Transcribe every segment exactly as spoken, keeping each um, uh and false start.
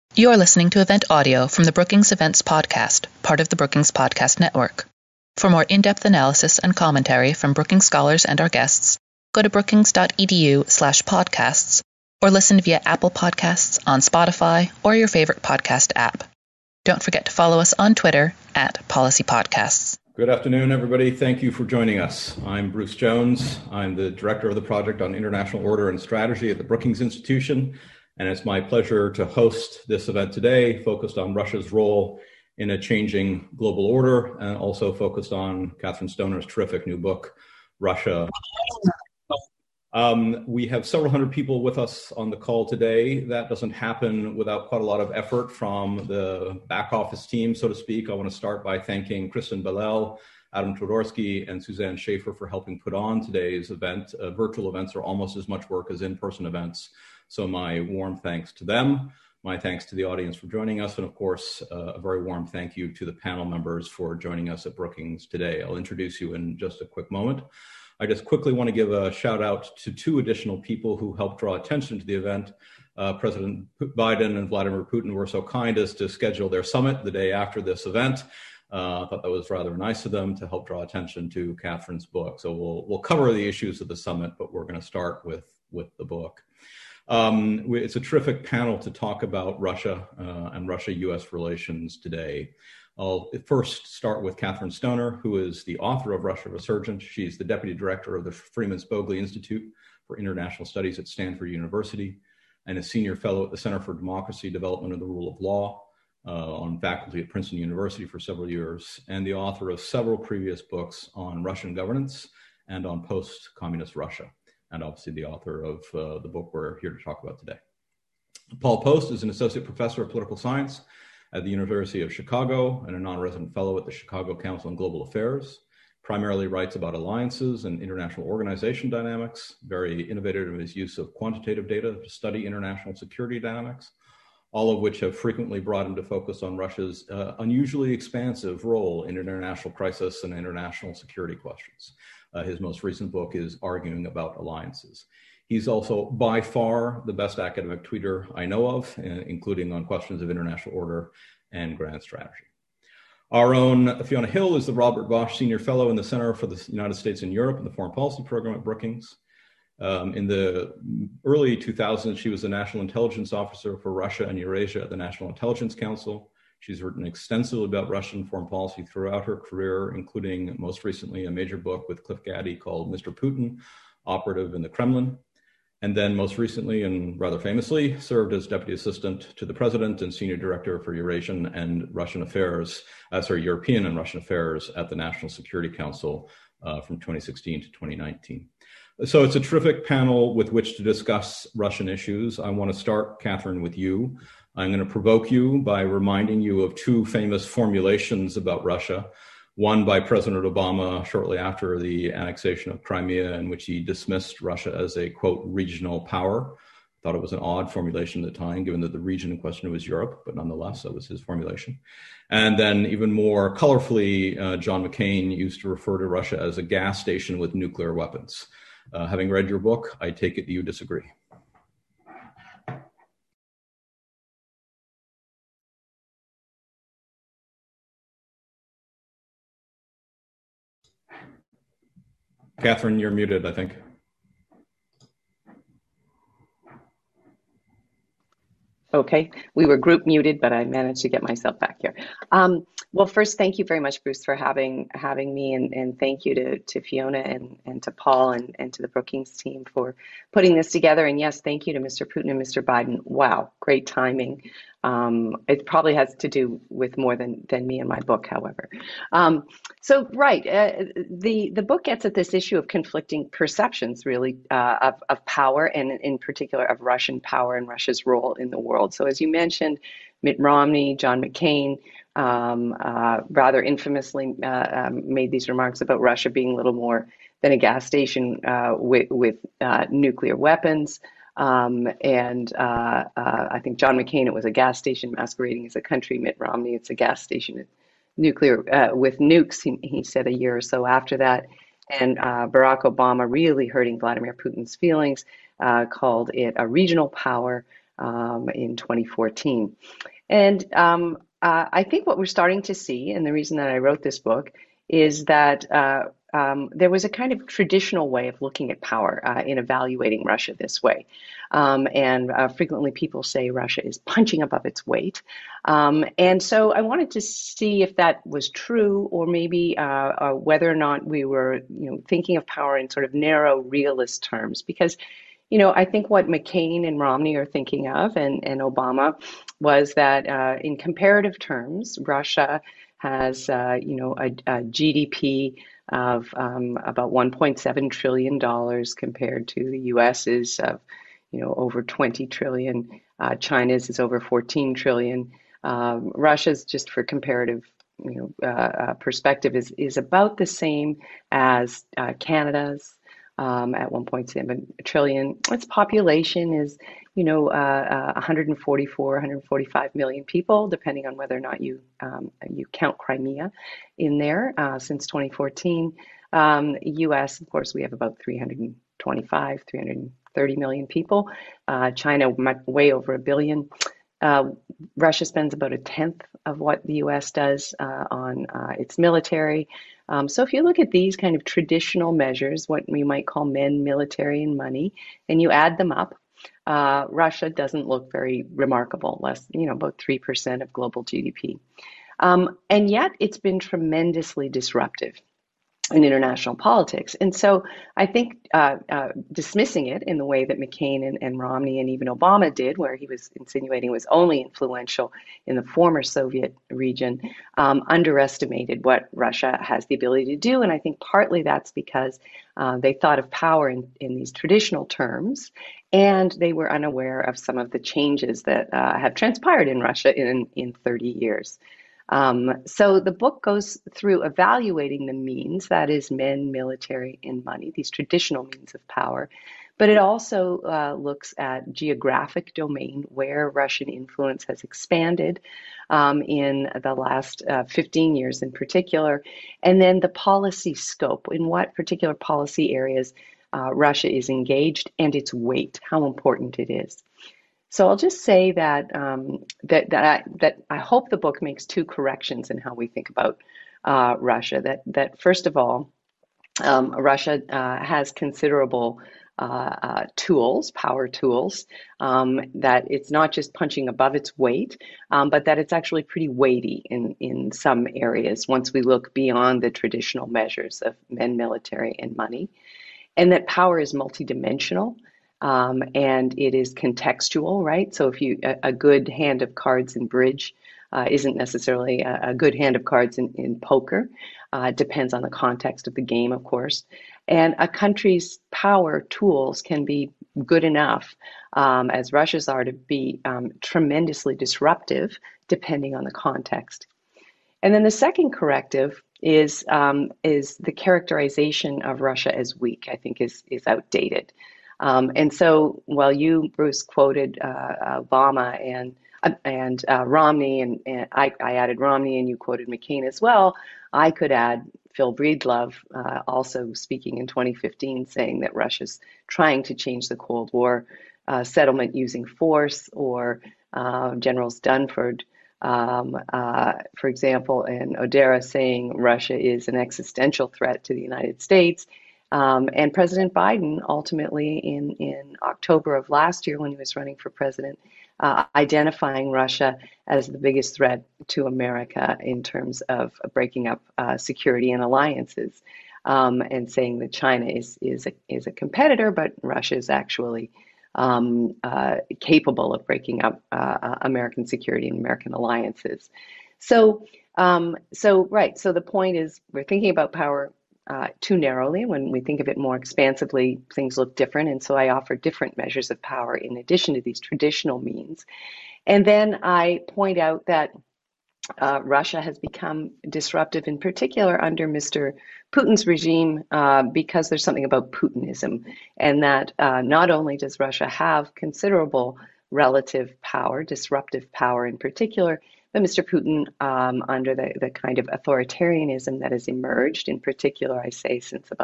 You are listening to event audio from the Brookings Events Podcast, part of the Brookings Podcast Network. For more in-depth analysis and commentary from Brookings scholars and our guests, go to brookings.edu slash podcasts or listen via Apple Podcasts, on Spotify, or your favorite podcast app. Don't forget to follow us on Twitter at Policy Podcasts. Good afternoon, everybody. Thank you for joining us. I'm Bruce Jones. I'm the Director of the Project on International Order and Strategy at the Brookings Institution, and it's my pleasure to host this event today, focused on Russia's role in a changing global order, and also focused on Catherine Stoner's terrific new book, Russia. Um, we have several hundred people with us on the call today. That doesn't happen without quite a lot of effort from the back office team, so to speak. I want to start by thanking Kristen Bellel, Adam Twodorsky, and Suzanne Schaefer for helping put on today's event. Uh, virtual events are almost as much work as in-person events, so my warm thanks to them. My thanks to the audience for joining us, and of course, uh, a very warm thank you to the panel members for joining us at Brookings today. I'll introduce you in just a quick moment. I just quickly want to give a shout out to two additional people who helped draw attention to the event. Uh, President Biden and Vladimir Putin were so kind as to schedule their summit the day after this event. Uh, I thought that was rather nice of them to help draw attention to Catherine's book. So we'll we'll cover the issues of the summit, but we're going to start with, with the book. Um, we, it's a terrific panel to talk about Russia uh, and Russia-U S relations today. I'll first start with Catherine Stoner, who is the author of Russia Resurgent. She's the deputy director of the Freeman Spogli Institute for International Studies at Stanford University and a senior fellow at the Center for Democracy, Development, and the Rule of Law uh, on faculty at Princeton University for several years, and the author of several previous books on Russian governance and on post-communist Russia, and obviously the author of uh, the book we're here to talk about today. Paul Post is an associate professor of political science at the University of Chicago and a non-resident fellow at the Chicago Council on Global Affairs. Primarily writes about alliances and international organization dynamics, very innovative in his use of quantitative data to study international security dynamics, all of which have frequently brought him to focus on Russia's uh, unusually expansive role in international crisis and international security questions. Uh, his most recent book is Arguing About Alliances. He's also by far the best academic tweeter I know of, including on questions of international order and grand strategy. Our own Fiona Hill is the Robert Bosch Senior Fellow in the Center for the United States and Europe in the Foreign Policy Program at Brookings. Um, in the early two thousands, she was the National Intelligence Officer for Russia and Eurasia at the National Intelligence Council. She's written extensively about Russian foreign policy throughout her career, including most recently a major book with Cliff Gaddy called Mister Putin, Operative in the Kremlin. And then most recently, and rather famously, served as Deputy Assistant to the President and Senior Director for Eurasian and Russian Affairs, uh, sorry, European and Russian Affairs at the National Security Council uh, from twenty sixteen to twenty nineteen. So it's a terrific panel with which to discuss Russian issues. I want to start, Catherine, with you. I'm going to provoke you by reminding you of two famous formulations about Russia. One by President Obama shortly after the annexation of Crimea, in which he dismissed Russia as a, quote, regional power. Thought it was an odd formulation at the time, given that the region in question was Europe, but nonetheless, that was his formulation. And then even more colorfully, uh, John McCain used to refer to Russia as a gas station with nuclear weapons. Uh, having read your book, I take it you disagree. Catherine, you're muted, I think. Okay, we were group muted, but I managed to get myself back here. Um, well, first, thank you very much, Bruce, for having having me, and, and thank you to, to Fiona and, and to Paul and, and to the Brookings team for putting this together. And yes, thank you to Mister Putin and Mister Biden. Wow, great timing. Um, it probably has to do with more than, than me and my book, however. Um, so, right, uh, the, the book gets at this issue of conflicting perceptions, really, uh, of, of power, and in particular of Russian power and Russia's role in the world. So as you mentioned, Mitt Romney, John McCain, um, uh, rather infamously uh, um, made these remarks about Russia being little more than a gas station uh, with, with uh, nuclear weapons. Um, and uh, uh, I think John McCain, it was a gas station masquerading as a country. Mitt Romney, it's a gas station with nuclear uh, with nukes, he, he said a year or so after that. And uh, Barack Obama, really hurting Vladimir Putin's feelings, uh, called it a regional power. um, in twenty fourteen. And um, uh, I think what we're starting to see, and the reason that I wrote this book, is that uh, um, there was a kind of traditional way of looking at power uh, in evaluating Russia this way. Um, and uh, frequently people say Russia is punching above its weight. Um, and so I wanted to see if that was true, or maybe uh, uh, whether or not we were, you know, thinking of power in sort of narrow realist terms. Because, you know, I think what McCain and Romney are thinking of, and, and Obama, was that uh, in comparative terms, Russia has, uh, you know, a, a G D P of um, about one point seven trillion dollars compared to the U S's of, you know, over twenty trillion. Uh, China's is over fourteen trillion. Um, Russia's, just for comparative, you know, uh, uh, perspective, is is about the same as uh, Canada's. Um, at one point seven trillion. Its population is, you know, uh, uh, one hundred forty-four, one hundred forty-five million people, depending on whether or not you um, you count Crimea in there uh, since twenty fourteen. Um, U S, of course, we have about three hundred twenty-five, three hundred thirty million people. Uh, China, way over a billion. Uh, Russia spends about a tenth of what the U S does uh, on uh, its military. Um, so if you look at these kind of traditional measures, what we might call men, military, and money, and you add them up, uh, Russia doesn't look very remarkable, less, you know, about three percent of global G D P. Um, and yet it's been tremendously disruptive in international politics. And so I think uh, uh, dismissing it in the way that McCain and, and Romney and even Obama did, where he was insinuating it was only influential in the former Soviet region, um, underestimated what Russia has the ability to do. And I think partly that's because uh, they thought of power in, in these traditional terms, and they were unaware of some of the changes that uh, have transpired in Russia in, in thirty years. Um, so the book goes through evaluating the means, that is men, military, and money, these traditional means of power. But it also uh, looks at geographic domain, where Russian influence has expanded um, in the last uh, fifteen years in particular, and then the policy scope, in what particular policy areas uh, Russia is engaged, and its weight, how important it is. So I'll just say that um, that that I, that I hope the book makes two corrections in how we think about uh, Russia. That that first of all, um, Russia uh, has considerable uh, uh, tools, power tools. Um, that it's not just punching above its weight, um, but that it's actually pretty weighty in in some areas. Once we look beyond the traditional measures of men, military, and money, and that power is multidimensional. Um, and it is contextual, right? So if you a, a good hand of cards in bridge uh, isn't necessarily a, a good hand of cards in, in poker. Uh, it depends on the context of the game, of course. And a country's power tools can be good enough, um, as Russia's are, to be um, tremendously disruptive, depending on the context. And then the second corrective is um, is the characterization of Russia as weak, I think is is outdated. Um, and so while you, Bruce, quoted uh, Obama and uh, and uh, Romney, and, and I, I added Romney, and you quoted McCain as well, I could add Phil Breedlove, uh, also speaking in twenty fifteen, saying that Russia's trying to change the Cold War uh, settlement using force, or uh, Generals Dunford, um, uh, for example, and Odera saying Russia is an existential threat to the United States. Um, and President Biden, ultimately in, in October of last year, when he was running for president, uh, identifying Russia as the biggest threat to America in terms of breaking up uh, security and alliances, um, and saying that China is is a, is a competitor, but Russia is actually um, uh, capable of breaking up uh, American security and American alliances. So, um, so right. So the point is, we're thinking about power Uh, too narrowly. When we think of it more expansively, things look different. And so I offer different measures of power in addition to these traditional means. And then I point out that uh, Russia has become disruptive, in particular under Mister Putin's regime, uh, because there's something about Putinism, and that uh, not only does Russia have considerable relative power, disruptive power in particular, but Mister Putin, um, under the, the kind of authoritarianism that has emerged, in particular, I say, since about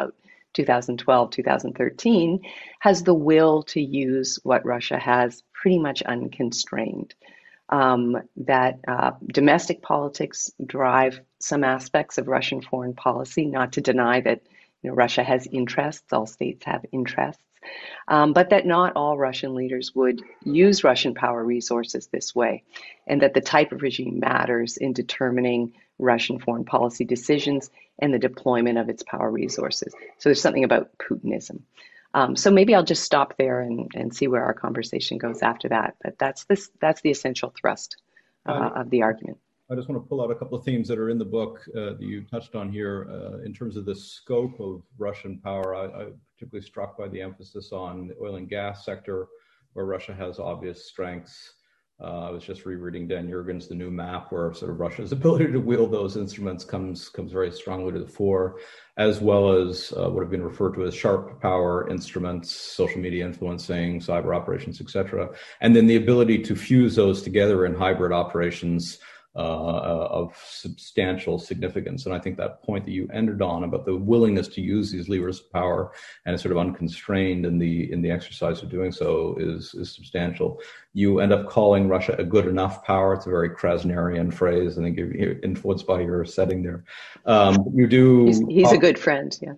two thousand twelve, two thousand thirteen, has the will to use what Russia has pretty much unconstrained. Um, that uh, domestic politics drive some aspects of Russian foreign policy, not to deny that you know, Russia has interests, all states have interests, um, but that not all Russian leaders would use Russian power resources this way, and that the type of regime matters in determining Russian foreign policy decisions and the deployment of its power resources. So there's something about Putinism. Um, so maybe I'll just stop there and, and see where our conversation goes after that. But that's this that's the essential thrust uh, um, of the argument. I just want to pull out a couple of themes that are in the book uh, that you touched on here uh, in terms of the scope of Russian power. I, I'm particularly struck by the emphasis on the oil and gas sector, where Russia has obvious strengths. Uh, I was just rereading Dan Yergin's The New Map, where sort of Russia's ability to wield those instruments comes comes very strongly to the fore, as well as uh, what have been referred to as sharp power instruments, social media influencing, cyber operations, et cetera. And then the ability to fuse those together in hybrid operations Uh, of substantial significance. And I think that point that you ended on about the willingness to use these levers of power and is sort of unconstrained in the in the exercise of doing so is, is substantial. You end up calling Russia a good enough power. It's a very Krasnerian phrase. I think you're influenced by your setting there. Um, you do. He's, he's talk, a good friend, yeah.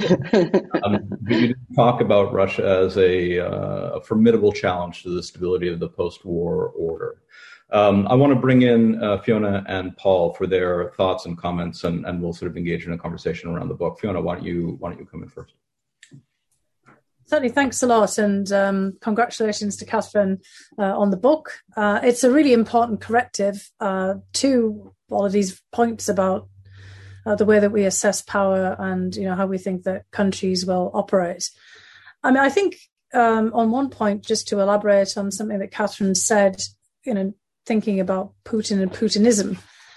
um, you do talk about Russia as a, uh, a formidable challenge to the stability of the post-war order. Um, I want to bring in uh, Fiona and Paul for their thoughts and comments, and, and we'll sort of engage in a conversation around the book. Fiona, why don't you why don't you come in first? Certainly, thanks a lot, and um, congratulations to Catherine uh, on the book. Uh, it's a really important corrective uh, to all of these points about uh, the way that we assess power and you know how we think that countries will operate. I mean, I think um, on one point, just to elaborate on something that Catherine said, you know. Thinking about Putin and Putinism,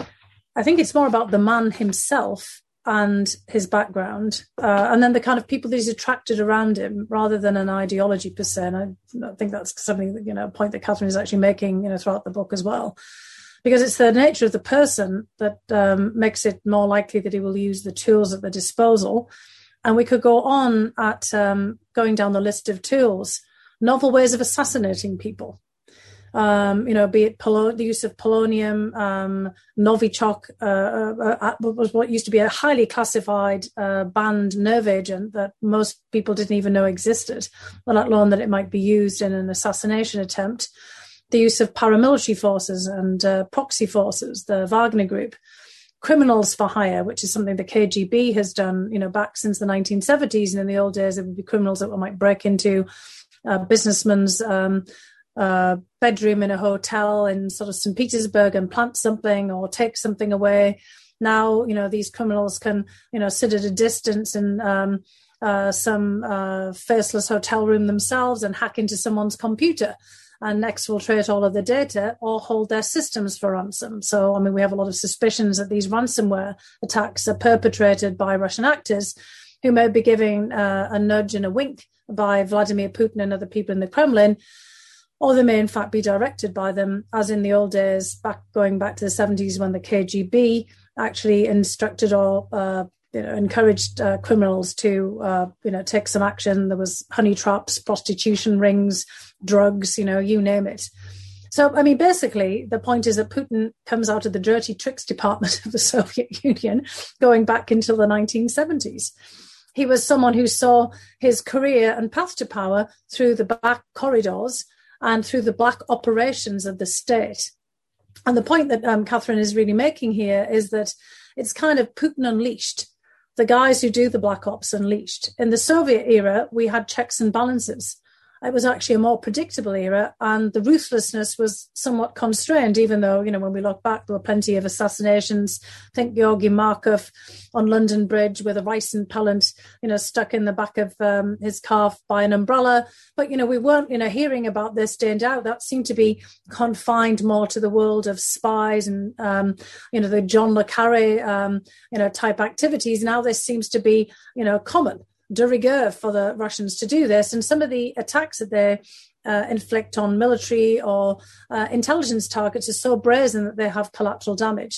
I think it's more about the man himself and his background, uh, and then the kind of people that he's attracted around him, rather than an ideology per se. And I, I think that's something that, you know, a point that Catherine is actually making, you know, throughout the book as well, because it's the nature of the person that um, makes it more likely that he will use the tools at the disposal. And we could go on at um, going down the list of tools, novel ways of assassinating people. Um, you know, be it polo- the use of polonium, um, Novichok uh, uh, was what used to be a highly classified uh, banned nerve agent that most people didn't even know existed, let alone that it might be used in an assassination attempt. The use of paramilitary forces and uh, proxy forces, the Wagner Group, criminals for hire, which is something the K G B has done, you know, back since the nineteen seventies. And in the old days, it would be criminals that might break into uh, businessmen's um Uh, bedroom in a hotel in sort of Saint Petersburg and plant something or take something away. Now, you know, these criminals can, you know, sit at a distance in um, uh, some uh, faceless hotel room themselves and hack into someone's computer and exfiltrate all of the data or hold their systems for ransom. So, I mean, we have a lot of suspicions that these ransomware attacks are perpetrated by Russian actors who may be giving uh, a nudge and a wink by Vladimir Putin and other people in the Kremlin, or they may in fact be directed by them, as in the old days, back going back to the seventies, when the K G B actually instructed or uh, you know, encouraged uh, criminals to uh, you know take some action. There was honey traps, prostitution rings, drugs, you know, you name it. So, I mean, basically, the point is that Putin comes out of the dirty tricks department of the Soviet Union, going back until the nineteen seventies. He was someone who saw his career and path to power through the back corridors and through the black operations of the state. And the point that um, Catherine is really making here is that it's kind of Putin unleashed, the guys who do the black ops unleashed. In the Soviet era, we had checks and balances. It was actually a more predictable era, and the ruthlessness was somewhat constrained, even though, you know, when we look back, there were plenty of assassinations. Think Georgy Markov on London Bridge with a rice impellant, you know, stuck in the back of um, his car by an umbrella. But, you know, we weren't, you know, hearing about this day and out. That seemed to be confined more to the world of spies and, um, you know, the John le Carré, um, you know, type activities. Now this seems to be, you know, common de rigueur for the Russians to do this. And some of the attacks that they uh, inflict on military or uh, intelligence targets are so brazen that they have collateral damage.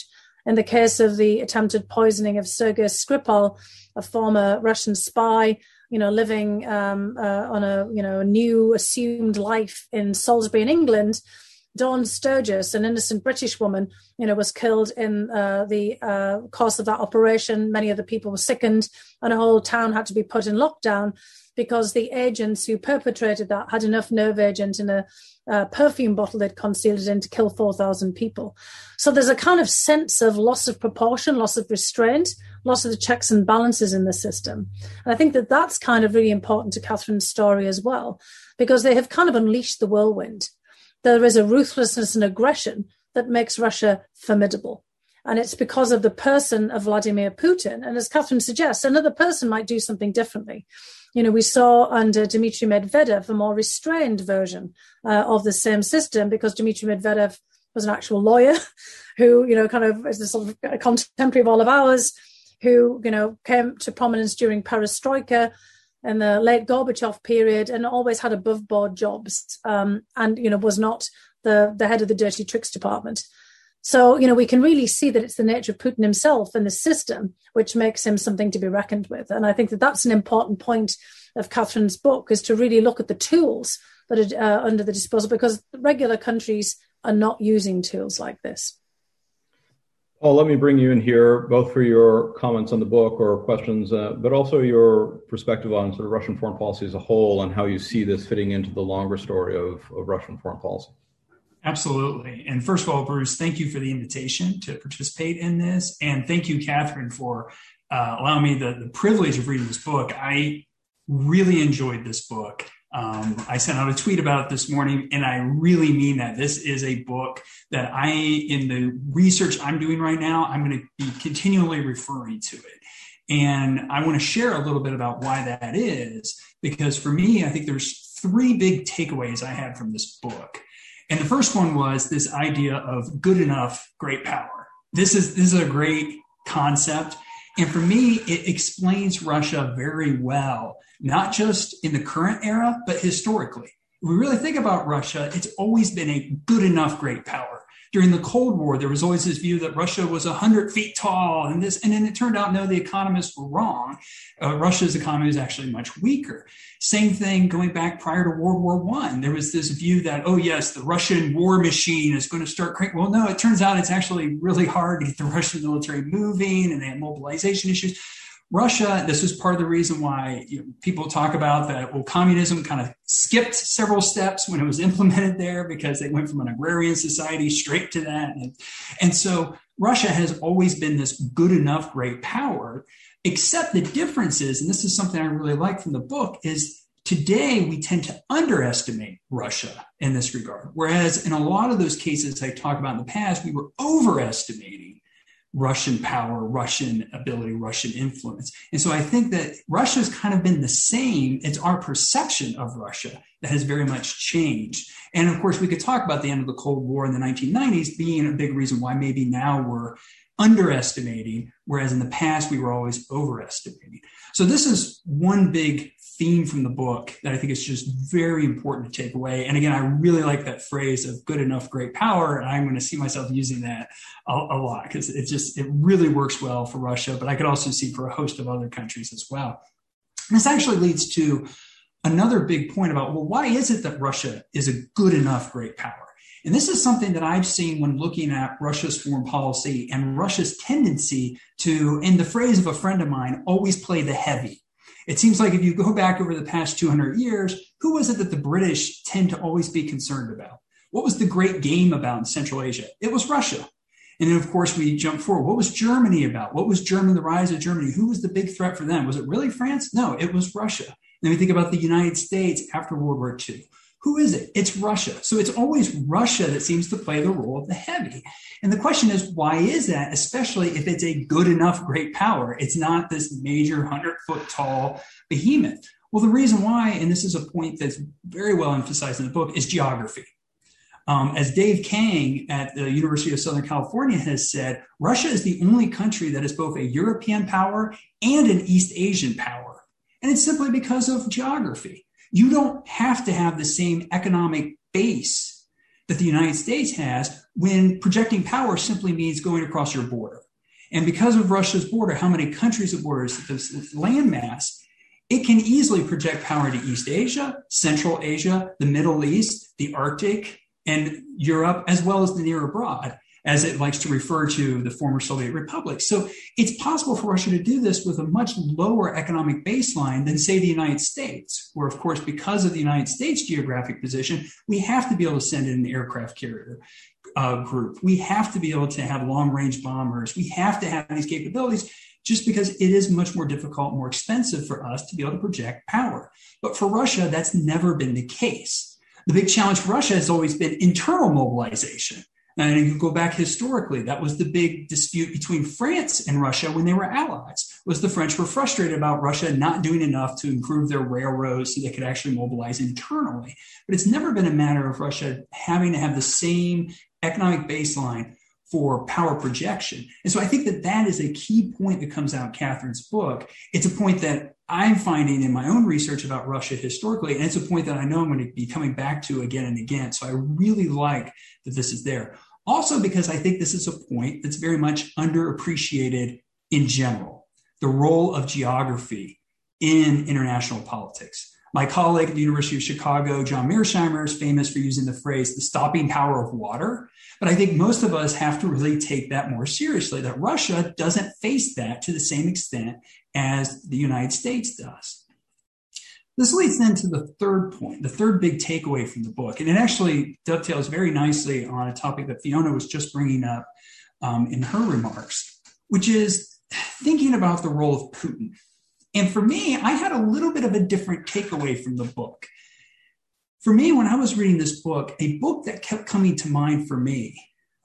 In the case of the attempted poisoning of Sergei Skripal, a former Russian spy, you know, living um, uh, on a, you know, a new assumed life in Salisbury in England, Dawn Sturgis, an innocent British woman, you know, was killed in uh, the uh, course of that operation. Many of the people were sickened, and a whole town had to be put in lockdown because the agents who perpetrated that had enough nerve agent in a uh, perfume bottle they'd concealed it in to kill four thousand people. So there's a kind of sense of loss of proportion, loss of restraint, loss of the checks and balances in the system. And I think that that's kind of really important to Catherine's story as well, because they have kind of unleashed the whirlwind. There is a ruthlessness and aggression that makes Russia formidable. And it's because of the person of Vladimir Putin. And as Catherine suggests, another person might do something differently. You know, we saw under Dmitry Medvedev a more restrained version uh, of the same system, because Dmitry Medvedev was an actual lawyer who, you know, kind of is a sort of a contemporary of all of ours, who, you know, came to prominence during perestroika in the late Gorbachev period and always had above board jobs um, and, you know, was not the, the head of the dirty tricks department. So, you know, we can really see that it's the nature of Putin himself and the system which makes him something to be reckoned with. And I think that that's an important point of Catherine's book, is to really look at the tools that are uh, under the disposal, because regular countries are not using tools like this. Paul, let me bring you in here, both for your comments on the book or questions, uh, but also your perspective on sort of Russian foreign policy as a whole and how you see this fitting into the longer story of, of Russian foreign policy. Absolutely. And first of all, Bruce, thank you for the invitation to participate in this. And thank you, Catherine, for uh, allowing me the, the privilege of reading this book. I really enjoyed this book. Um, I sent out a tweet about it this morning, and I really mean that. This is a book that I, in the research I'm doing right now, I'm going to be continually referring to it. And I want to share a little bit about why that is, because for me, I think there's three big takeaways I had from this book. And the first one was this idea of good enough, great power. This is, this is a great concept. And for me, it explains Russia very well, not just in the current era, but historically. If we really think about Russia, it's always been a good enough, great power. During the Cold War, there was always this view that Russia was one hundred feet tall, and this, and then it turned out, no, the economists were wrong. Uh, Russia's economy was actually much weaker. Same thing going back prior to World War One. There was this view that, oh, yes, the Russian war machine is going to start cranking. Well, no, it turns out it's actually really hard to get the Russian military moving, and they had mobilization issues. Russia, this was part of the reason why, you know, people talk about that, well, communism kind of skipped several steps when it was implemented there, because they went from an agrarian society straight to that. And, and so Russia has always been this good enough, great power, except the difference is, and this is something I really like from the book, is today we tend to underestimate Russia in this regard. Whereas in a lot of those cases I talked about in the past, we were overestimating Russian power, Russian ability, Russian influence. And so I think that Russia's kind of been the same. It's our perception of Russia that has very much changed. And of course, we could talk about the end of the Cold War in the nineteen nineties being a big reason why maybe now we're underestimating, whereas in the past we were always overestimating. So this is one big theme from the book that I think is just very important to take away. And again, I really like that phrase of good enough, great power. And I'm going to see myself using that a, a lot, because it just, it really works well for Russia, but I could also see for a host of other countries as well. And this actually leads to another big point about, well, why is it that Russia is a good enough, great power? And this is something that I've seen when looking at Russia's foreign policy and Russia's tendency to, in the phrase of a friend of mine, always play the heavy. It seems like if you go back over the past two hundred years, who was it that the British tend to always be concerned about? What was the great game about in Central Asia? It was Russia. And then, of course, we jump forward. What was Germany about? What was Germany, the rise of Germany? Who was the big threat for them? Was it really France? No, it was Russia. Then we think about the United States after World War Two. Who is it? It's Russia. So it's always Russia that seems to play the role of the heavy. And the question is, why is that? Especially if it's a good enough, great power. It's not this major hundred foot tall behemoth. Well, the reason why, and this is a point that's very well emphasized in the book, is geography. Um, as Dave Kang at the University of Southern California has said, Russia is the only country that is both a European power and an East Asian power. And it's simply because of geography. You don't have to have the same economic base that the United States has when projecting power simply means going across your border. And because of Russia's border, how many countries it borders, the land mass, it can easily project power to East Asia, Central Asia, the Middle East, the Arctic, and Europe, as well as the near abroad, as it likes to refer to the former Soviet republics. So it's possible for Russia to do this with a much lower economic baseline than, say, the United States, where, of course, because of the United States' geographic position, we have to be able to send in an aircraft carrier uh, group. We have to be able to have long-range bombers. We have to have these capabilities just because it is much more difficult, more expensive for us to be able to project power. But for Russia, that's never been the case. The big challenge for Russia has always been internal mobilization. And if you go back historically, that was the big dispute between France and Russia when they were allies, was the French were frustrated about Russia not doing enough to improve their railroads so they could actually mobilize internally. But it's never been a matter of Russia having to have the same economic baseline for power projection. And so I think that that is a key point that comes out in Catherine's book. It's a point that I'm finding in my own research about Russia historically, and it's a point that I know I'm going to be coming back to again and again. So I really like that this is there. Also because I think this is a point that's very much underappreciated in general, the role of geography in international politics. My colleague at the University of Chicago, John Mearsheimer, is famous for using the phrase, the stopping power of water. But I think most of us have to really take that more seriously, that Russia doesn't face that to the same extent as the United States does. This leads then to the third point, the third big takeaway from the book. And it actually dovetails very nicely on a topic that Fiona was just bringing up um, in her remarks, which is thinking about the role of Putin. And for me, I had a little bit of a different takeaway from the book. For me, when I was reading this book, a book that kept coming to mind for me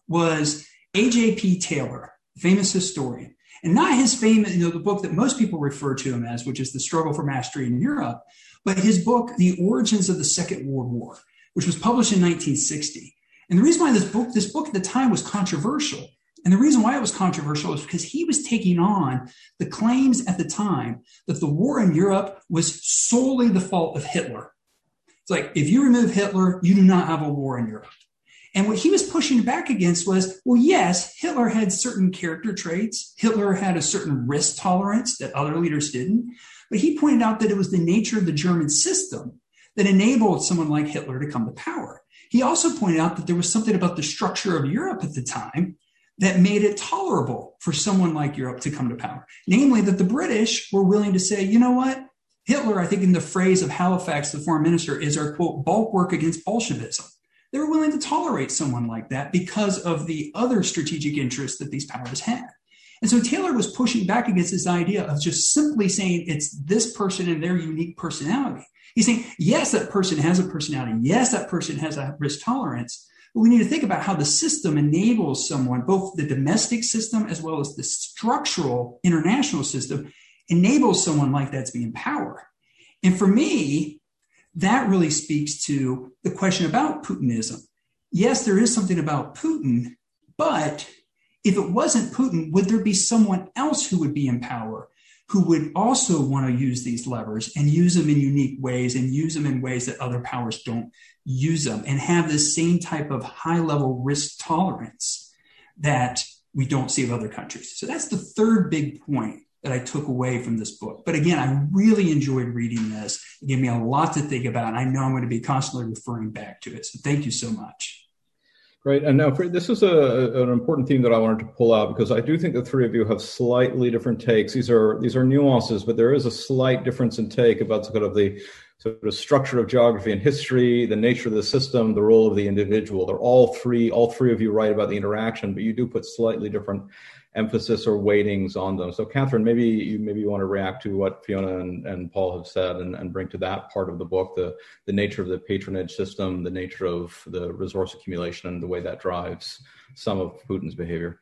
was A J P Taylor, famous historian. And not his famous, you know, the book that most people refer to him as, which is The Struggle for Mastery in Europe, but his book, The Origins of the Second World War, which was published in nineteen sixty. And the reason why this book, this book at the time was controversial, and the reason why it was controversial is because he was taking on the claims at the time that the war in Europe was solely the fault of Hitler. It's like, if you remove Hitler, you do not have a war in Europe. And what he was pushing back against was, well, yes, Hitler had certain character traits. Hitler had a certain risk tolerance that other leaders didn't. But he pointed out that it was the nature of the German system that enabled someone like Hitler to come to power. He also pointed out that there was something about the structure of Europe at the time that made it tolerable for someone like Europe to come to power. Namely, that the British were willing to say, you know what? Hitler, I think in the phrase of Halifax, the foreign minister, is our, quote, bulwark against Bolshevism. They were willing to tolerate someone like that because of the other strategic interests that these powers had. And so Taylor was pushing back against this idea of just simply saying it's this person and their unique personality. He's saying, yes, that person has a personality. Yes, that person has a risk tolerance. But we need to think about how the system enables someone, both the domestic system as well as the structural international system, enables someone like that to be in power. And for me, that really speaks to the question about Putinism. Yes, there is something about Putin, but if it wasn't Putin, would there be someone else who would be in power who would also want to use these levers and use them in unique ways and use them in ways that other powers don't use them and have this same type of high-level risk tolerance that we don't see of other countries? So that's the third big point that I took away from this book. But again, I really enjoyed reading this. It gave me a lot to think about. And I know I'm going to be constantly referring back to it. So thank you so much. Great. And now for, this is a, an important theme that I wanted to pull out because I do think the three of you have slightly different takes. These are these are nuances, but there is a slight difference in take about sort of the sort of structure of geography and history, the nature of the system, the role of the individual. They're all three, all three of you write about the interaction, but you do put slightly different emphasis or weightings on them. So Catherine, maybe you maybe you want to react to what Fiona and, and Paul have said and, and bring to that part of the book, the, the nature of the patronage system, the nature of the resource accumulation and the way that drives some of Putin's behavior.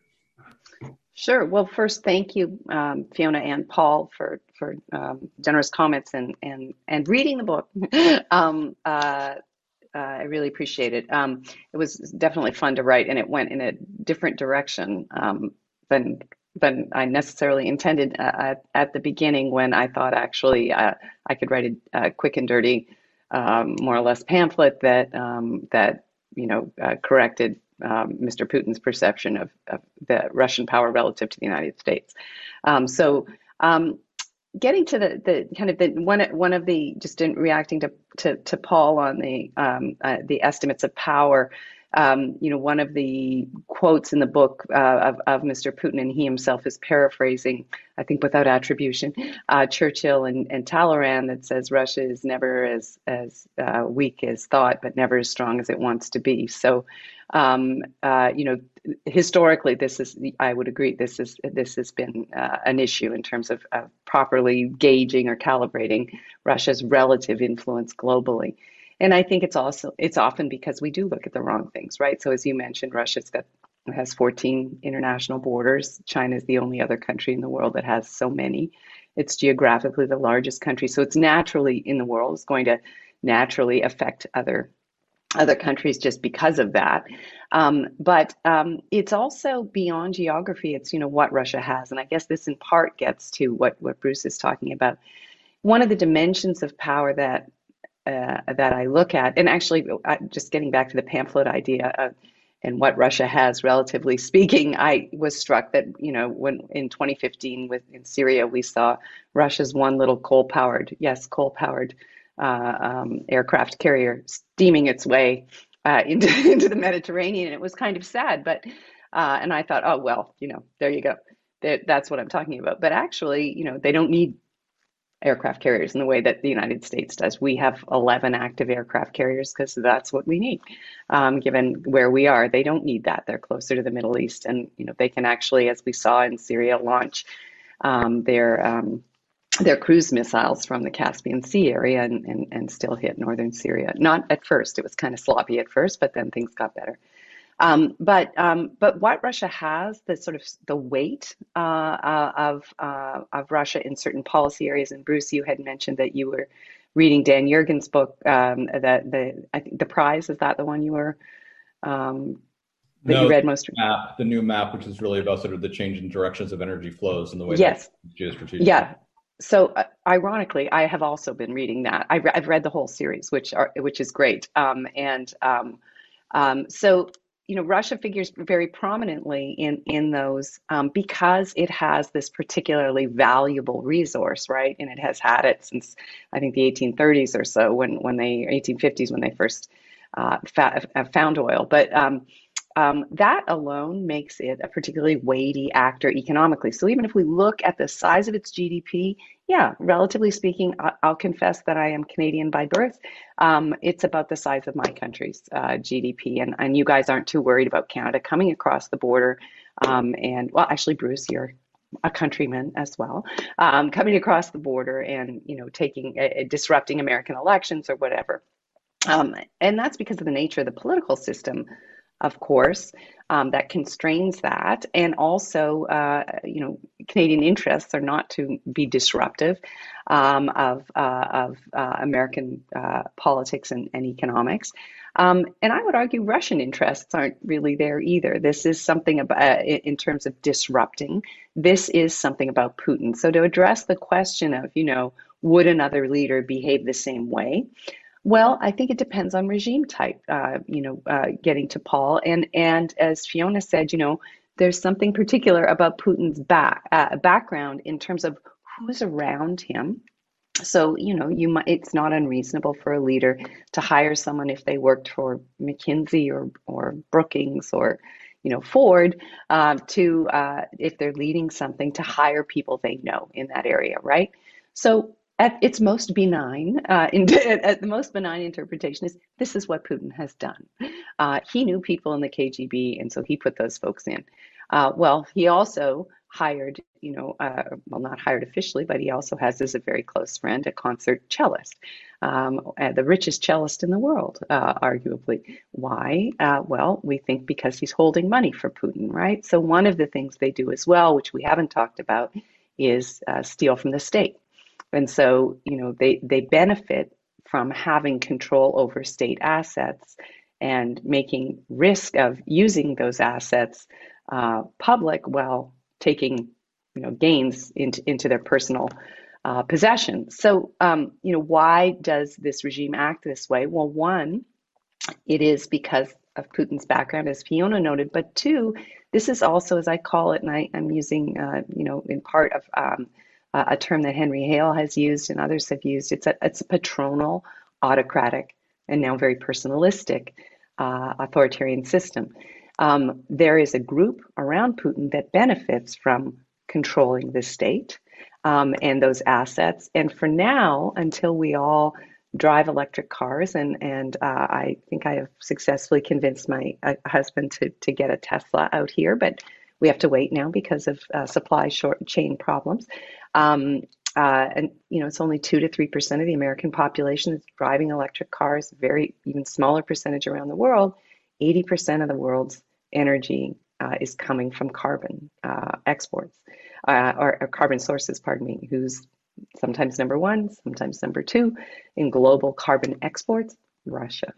Sure. Well, first, thank you, um, Fiona and Paul, for for um, generous comments and and and reading the book. um, uh, uh, I really appreciate it. Um, it was definitely fun to write, and it went in a different direction um, than than I necessarily intended uh, at, at the beginning, when I thought actually uh, I could write a, a quick and dirty, um, more or less pamphlet that um, that you know, uh, corrected um, Mister Putin's perception of, of the Russian power relative to the United States. Um, so um, getting to the, the kind of the one one of the just in reacting to to, to Paul on the um, uh, the estimates of power. Um, you know, one of the quotes in the book uh, of, of Mister Putin, and he himself is paraphrasing, I think without attribution, uh, Churchill and, and Talleyrand, that says Russia is never as as uh, weak as thought, but never as strong as it wants to be. So, um, uh, you know, historically, this is, I would agree, this is this has been uh, an issue in terms of uh, properly gauging or calibrating Russia's relative influence globally. And I think it's also, it's often because we do look at the wrong things, right? So as you mentioned, Russia's got, has fourteen international borders. China is the only other country in the world that has so many. It's geographically the largest country. So it's naturally in the world, it's going to naturally affect other other countries just because of that. Um, but um, it's also beyond geography. It's, you know, what Russia has. And I guess this in part gets to what, what Bruce is talking about. One of the dimensions of power that Uh, that I look at, and actually uh, just getting back to the pamphlet idea of, and what Russia has, relatively speaking, I was struck that, you know, when in twenty fifteen with in Syria, we saw Russia's one little coal-powered, yes, coal-powered uh, um, aircraft carrier steaming its way uh, into, into the Mediterranean. And it was kind of sad, but, uh, and I thought, oh, well, you know, there you go. That, that's what I'm talking about. But actually, you know, they don't need aircraft carriers in the way that the United States does. We have eleven active aircraft carriers because that's what we need, um, given where we are. They don't need that. They're closer to the Middle East, and you know they can actually, as we saw in Syria, launch um, their um, their cruise missiles from the Caspian Sea area and, and and still hit northern Syria. Not at first; it was kind of sloppy at first, but then things got better. Um, but um, but what Russia has, the sort of the weight uh, uh, of uh, of Russia in certain policy areas, and Bruce, you had mentioned that you were reading Dan Yergin's book. Um, that the I think the prize, is that the one you were um, that no, you read most? The map, the new map, which is really about sort of the change in directions of energy flows and the way yes, that geostrategic. Yeah. So uh, ironically, I have also been reading that. I've, I've read the whole series, which are which is great. Um, and um, um, so. You know, Russia figures very prominently in, in those um, because it has this particularly valuable resource, right? And it has had it since, I think, the eighteen thirties or so, when, when they, eighteen fifties, when they first uh, fa- found oil. But um, um, that alone makes it a particularly weighty actor economically. So even if we look at the size of its G D P, yeah, relatively speaking, I'll confess that I am Canadian by birth. Um, it's about the size of my country's uh, G D P, and, and you guys aren't too worried about Canada coming across the border. Um, and well, actually, Bruce, you're a countryman as well, um, coming across the border and you know taking uh, disrupting American elections or whatever. Um, and that's because of the nature of the political system, of course, um, that constrains that. And also, uh, you know, Canadian interests are not to be disruptive um, of, uh, of uh, American uh, politics and, and economics. Um, and I would argue Russian interests aren't really there either. This is something about, uh, in terms of disrupting, this is something about Putin. So to address the question of, you know, would another leader behave the same way? Well, I think it depends on regime type, uh, you know, uh, getting to Paul. And and as Fiona said, you know, there's something particular about Putin's back, uh, background in terms of who's around him. So, you know, you might, it's not unreasonable for a leader to hire someone if they worked for McKinsey or, or Brookings or, you know, Ford, uh, to, uh, if they're leading something, to hire people they know in that area, right? So at its most benign, uh, in, at the most benign interpretation is this is what Putin has done. Uh, he knew people in the K G B, and so he put those folks in. Uh, well, he also hired, you know, uh, well, not hired officially, but he also has as a very close friend a concert cellist, um, uh, the richest cellist in the world, uh, arguably. Why? Uh, well, we think because he's holding money for Putin, right? So one of the things they do as well, which we haven't talked about, is uh, steal from the state. And so, you know, they, they benefit from having control over state assets and making risk of using those assets uh, public while taking, you know, gains into, into their personal uh, possession. So, um, you know, why does this regime act this way? Well, one, it is because of Putin's background, as Fiona noted, but two, this is also, as I call it, and I, I'm using, uh, you know, in part of um, a term that Henry Hale has used and others have used. It's a, it's a patronal, autocratic, and now very personalistic uh, authoritarian system. Um, there is a group around Putin that benefits from controlling the state um, and those assets. And for now, until we all drive electric cars, and and uh, I think I have successfully convinced my uh, husband to to get a Tesla out here, but we have to wait now because of uh, supply short chain problems. Um, uh, and you know, it's only two to three percent of the American population that's driving electric cars. Very even smaller percentage around the world. Eighty percent of the world's energy uh, is coming from carbon uh, exports uh, or, or carbon sources. Pardon me. Who's sometimes number one, sometimes number two in global carbon exports? Russia.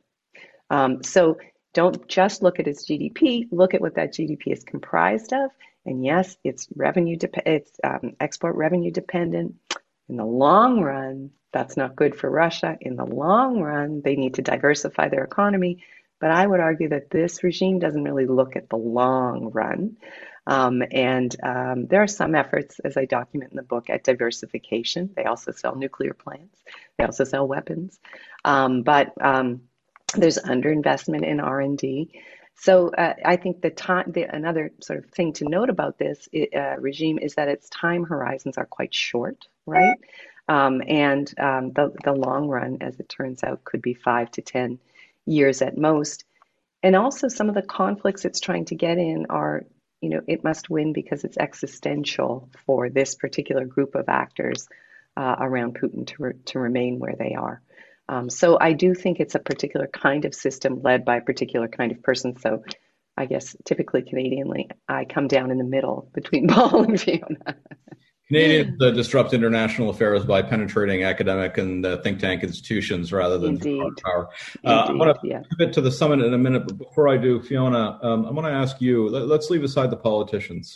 Um, so don't just look at its G D P, look at what that G D P is comprised of. And yes, it's revenue, de- it's um, export revenue dependent. In the long run, that's not good for Russia. In the long run, they need to diversify their economy. But I would argue that this regime doesn't really look at the long run. Um, and um, there are some efforts, as I document in the book, at diversification. They also sell nuclear plants. They also sell weapons. Um, but um, there's underinvestment in R and D. So uh, I think the time, the, another sort of thing to note about this uh, regime is that its time horizons are quite short, right? Um, and um, the, the long run, as it turns out, could be five to ten years at most. And also some of the conflicts it's trying to get in are, you know, it must win because it's existential for this particular group of actors uh, around Putin to, re- to remain where they are. Um, so I do think it's a particular kind of system led by a particular kind of person. So I guess typically Canadianly, I come down in the middle between Paul and Fiona. Canadians uh, disrupt international affairs by penetrating academic and uh, think tank institutions rather than Indeed. power. Uh, Indeed, I want to yeah. pivot to the summit in a minute, but before I do, Fiona, um, I want to ask you, let, let's leave aside the politicians.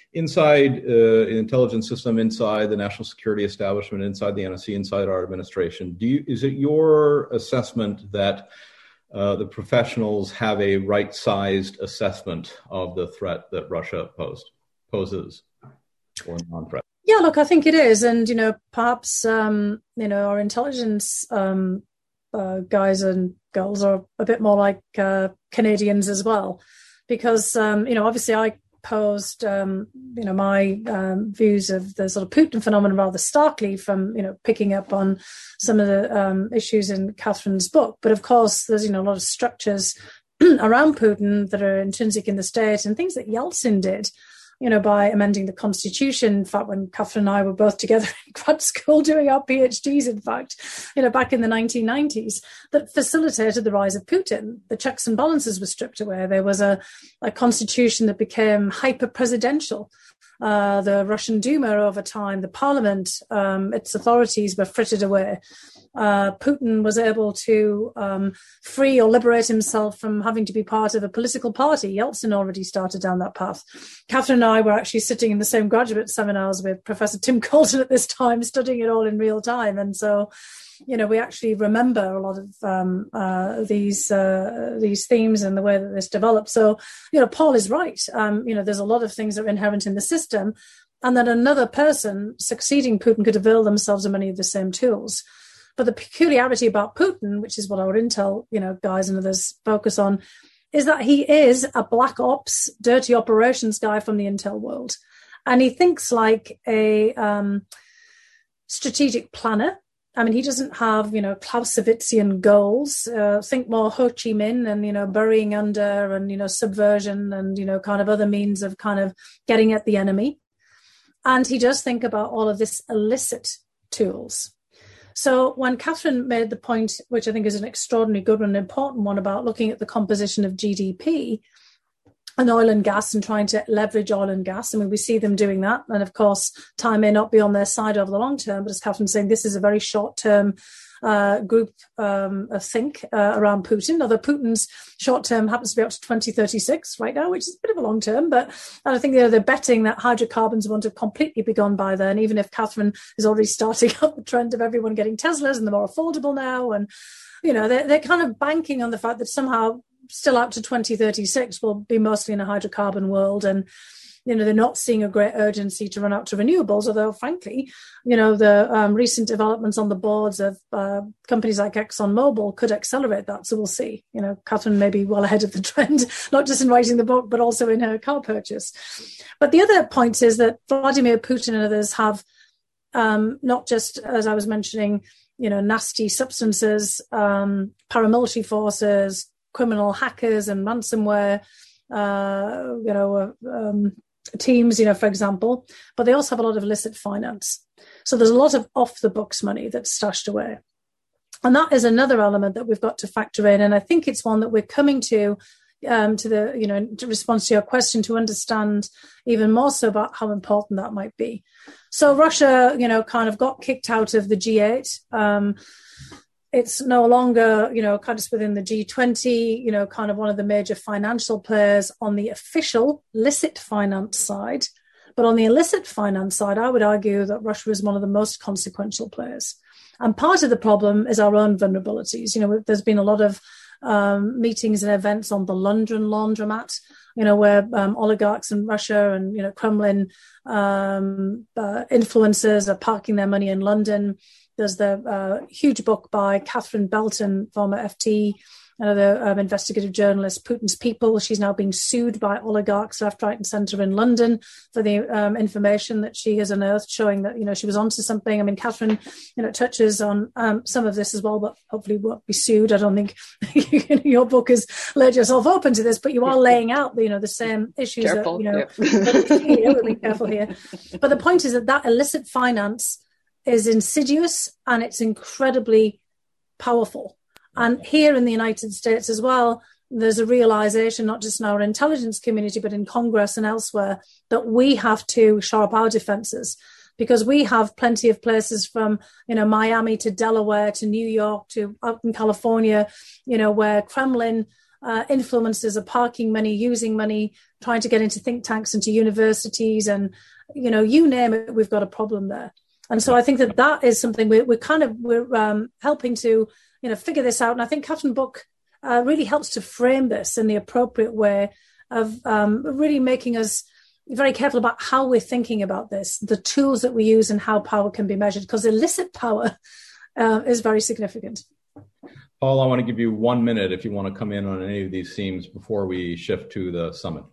Inside uh, the intelligence system, inside the national security establishment, inside the N S C, inside our administration, do you, is it your assessment that uh, the professionals have a right-sized assessment of the threat that Russia posed, poses or non-threat? Yeah, look, I think it is. And, you know, perhaps, um, you know, our intelligence um, uh, guys and girls are a bit more like uh, Canadians as well. Because, um, you know, obviously I posed, um, you know, my um, views of the sort of Putin phenomenon rather starkly from, you know, picking up on some of the um, issues in Catherine's book. But of course, there's, you know, a lot of structures around Putin that are intrinsic in the state and things that Yeltsin did, you know, by amending the constitution. In fact, when Catherine and I were both together in grad school doing our PhDs, in fact, you know, back in the nineteen nineties, that facilitated the rise of Putin. The checks and balances were stripped away. There was a, a constitution that became hyper-presidential. Uh, the Russian Duma over time, the parliament, um, its authorities were frittered away. Uh, Putin was able to um, free or liberate himself from having to be part of a political party. Yeltsin already started down that path. Catherine and I were actually sitting in the same graduate seminars with Professor Tim Colton at this time, studying it all in real time. And so, you know, we actually remember a lot of um, uh, these uh, these themes and the way that this developed. So, you know, Paul is right. Um, you know, there's a lot of things that are inherent in the system. And then another person succeeding Putin could avail themselves of many of the same tools. But the peculiarity about Putin, which is what our intel, you know, guys and others focus on, is that he is a black ops, dirty operations guy from the intel world. And he thinks like a um, strategic planner. I mean, he doesn't have, you know, Clausewitzian goals. Uh, think more Ho Chi Minh and, you know, burying under and, you know, subversion and, you know, kind of other means of kind of getting at the enemy. And he does think about all of this illicit tools. So when Catherine made the point, which I think is an extraordinarily good one, an important one, about looking at the composition of G D P and oil and gas and trying to leverage oil and gas, I mean, we see them doing that. And of course, time may not be on their side over the long term, but as Catherine's saying, this is a very short-term uh, group um, of think uh, around Putin, although Putin's short term happens to be up to twenty thirty-six right now, which is a bit of a long term. But and I think you know, they're betting that hydrocarbons won't have completely be gone by then, even if Catherine is already starting up the trend of everyone getting Teslas and they're more affordable now. And, you know, they're, they're kind of banking on the fact that somehow still out to twenty thirty-six will be mostly in a hydrocarbon world, and you know, they're not seeing a great urgency to run out to renewables, although frankly, you know, the um, recent developments on the boards of uh, companies like ExxonMobil could accelerate that. So we'll see. You know, Catherine may be well ahead of the trend, not just in writing the book, but also in her car purchase. But the other point is that Vladimir Putin and others have um, not just, as I was mentioning, you know, nasty substances, um, paramilitary forces, criminal hackers and ransomware, uh, you know, um, teams, you know, for example, but they also have a lot of illicit finance. So there's a lot of off the books money that's stashed away. And that is another element that we've got to factor in. And I think it's one that we're coming to, um, to the, you know, to response to your question, to understand even more so about how important that might be. So Russia, you know, kind of got kicked out of the G eight. Um, It's no longer, you know, kind of within the G twenty, you know, kind of one of the major financial players on the official licit finance side. But on the illicit finance side, I would argue that Russia is one of the most consequential players. And part of the problem is our own vulnerabilities. You know, there's been a lot of um, meetings and events on the London laundromat, you know, where um, oligarchs in Russia and, you know, Kremlin um, uh, influencers are parking their money in London. There's the uh, huge book by Catherine Belton, former F T, another um, investigative journalist, Putin's People. She's now being sued by oligarchs left, right and centre in London for the um, information that she has unearthed, showing that, you know, she was onto something. I mean, Catherine, you know, touches on um, some of this as well, but hopefully won't be sued. I don't think your book has laid yourself open to this, but you are laying out, you know, the same issues. Careful. That, you know, yeah. yeah, we'll be careful here. But the point is that that illicit finance is insidious and it's incredibly powerful. And here in the United States as well, there's a realization, not just in our intelligence community, but in Congress and elsewhere, that we have to shore up our defenses, because we have plenty of places from, you know, Miami to Delaware to New York to out in California, you know, where Kremlin uh, influencers are parking money, using money, trying to get into think tanks, into universities, and, you know, you name it, we've got a problem there. And so I think that that is something we're, we're kind of, we're um, helping to, you know, figure this out. And I think Catherine's book uh, really helps to frame this in the appropriate way of um, really making us very careful about how we're thinking about this, the tools that we use and how power can be measured, because illicit power uh, is very significant. Paul, I want to give you one minute if you want to come in on any of these themes before we shift to the summit.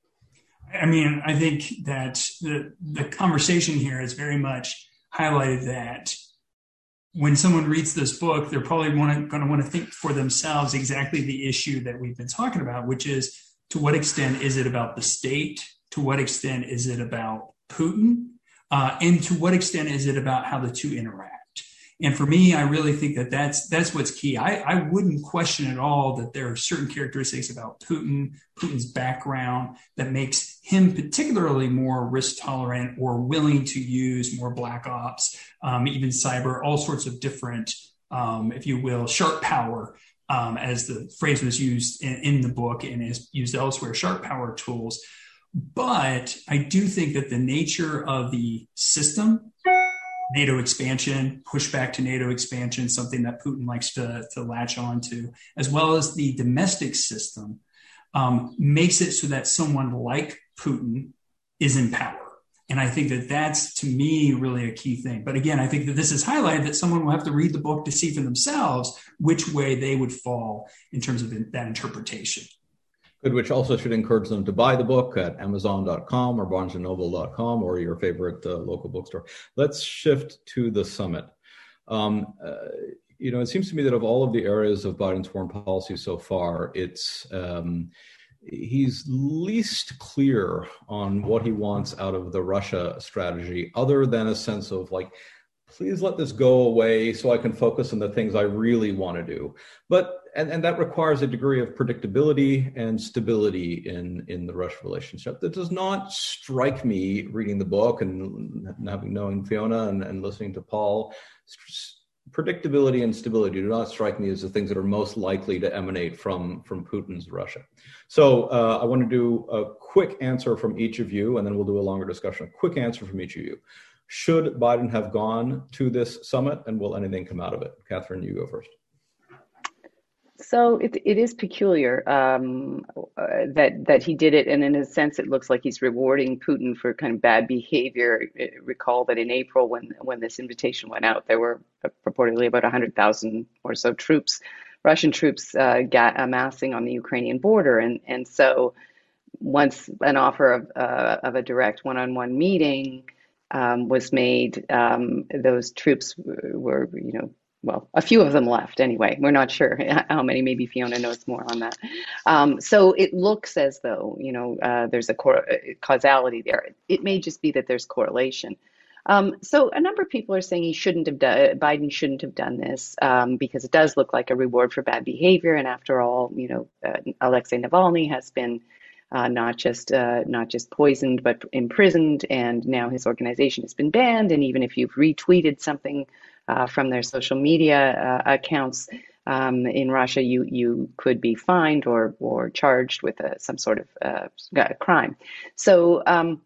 I mean, I think that the, the conversation here is very much highlighted that when someone reads this book, they're probably going to want to think for themselves exactly the issue that we've been talking about, which is, to what extent is it about the state? To what extent is it about Putin? Uh, and to what extent is it about how the two interact? And for me, I really think that that's, that's what's key. I, I wouldn't question at all that there are certain characteristics about Putin, Putin's background, that makes him particularly more risk tolerant or willing to use more black ops, um, even cyber, all sorts of different, um, if you will, sharp power, um, as the phrase was used in, in the book and is used elsewhere, sharp power tools. But I do think that the nature of the system, NATO expansion, pushback to NATO expansion, something that Putin likes to, to latch on to, as well as the domestic system, um, makes it so that someone like Putin is in power. And I think that that's, to me, really a key thing. But again, I think that this is highlighted that someone will have to read the book to see for themselves which way they would fall in terms of that interpretation. Good, which also should encourage them to buy the book at amazon dot com or barnes and noble dot com or your favorite uh, local bookstore. Let's shift to the summit. Um, uh, you know, it seems to me that of all of the areas of Biden's foreign policy so far, it's um, he's least clear on what he wants out of the Russia strategy, other than a sense of like, please let this go away so I can focus on the things I really want to do. But and, and that requires a degree of predictability and stability in, in the Russia relationship. That does not strike me, reading the book and having knowing Fiona and, and listening to Paul, predictability and stability do not strike me as the things that are most likely to emanate from, from Putin's Russia. So uh, I want to do a quick answer from each of you, and then we'll do a longer discussion. A quick answer from each of you. Should Biden have gone to this summit, and will anything come out of it? Catherine, you go first. So it it is peculiar um, uh, that that he did it, and in a sense, it looks like he's rewarding Putin for kind of bad behavior. Uh, Recall that in April, when when this invitation went out, there were purportedly about one hundred thousand or so troops, Russian troops, uh, got, amassing on the Ukrainian border, and and so once an offer of uh, of a direct one-on-one meeting um, was made, um, those troops were, you know. Well, a few of them left anyway. We're not sure how many. Maybe Fiona knows more on that. Um, so it looks as though, you know, uh, there's a cor- causality there. It may just be that there's correlation. Um, so a number of people are saying he shouldn't have done, Biden shouldn't have done this um, because it does look like a reward for bad behavior. And after all, you know, uh, Alexei Navalny has been uh, not just uh, not just poisoned, but imprisoned, and now his organization has been banned. And even if you've retweeted something Uh, from their social media uh, accounts um, in Russia, you you could be fined or or charged with a, some sort of uh, crime. So um,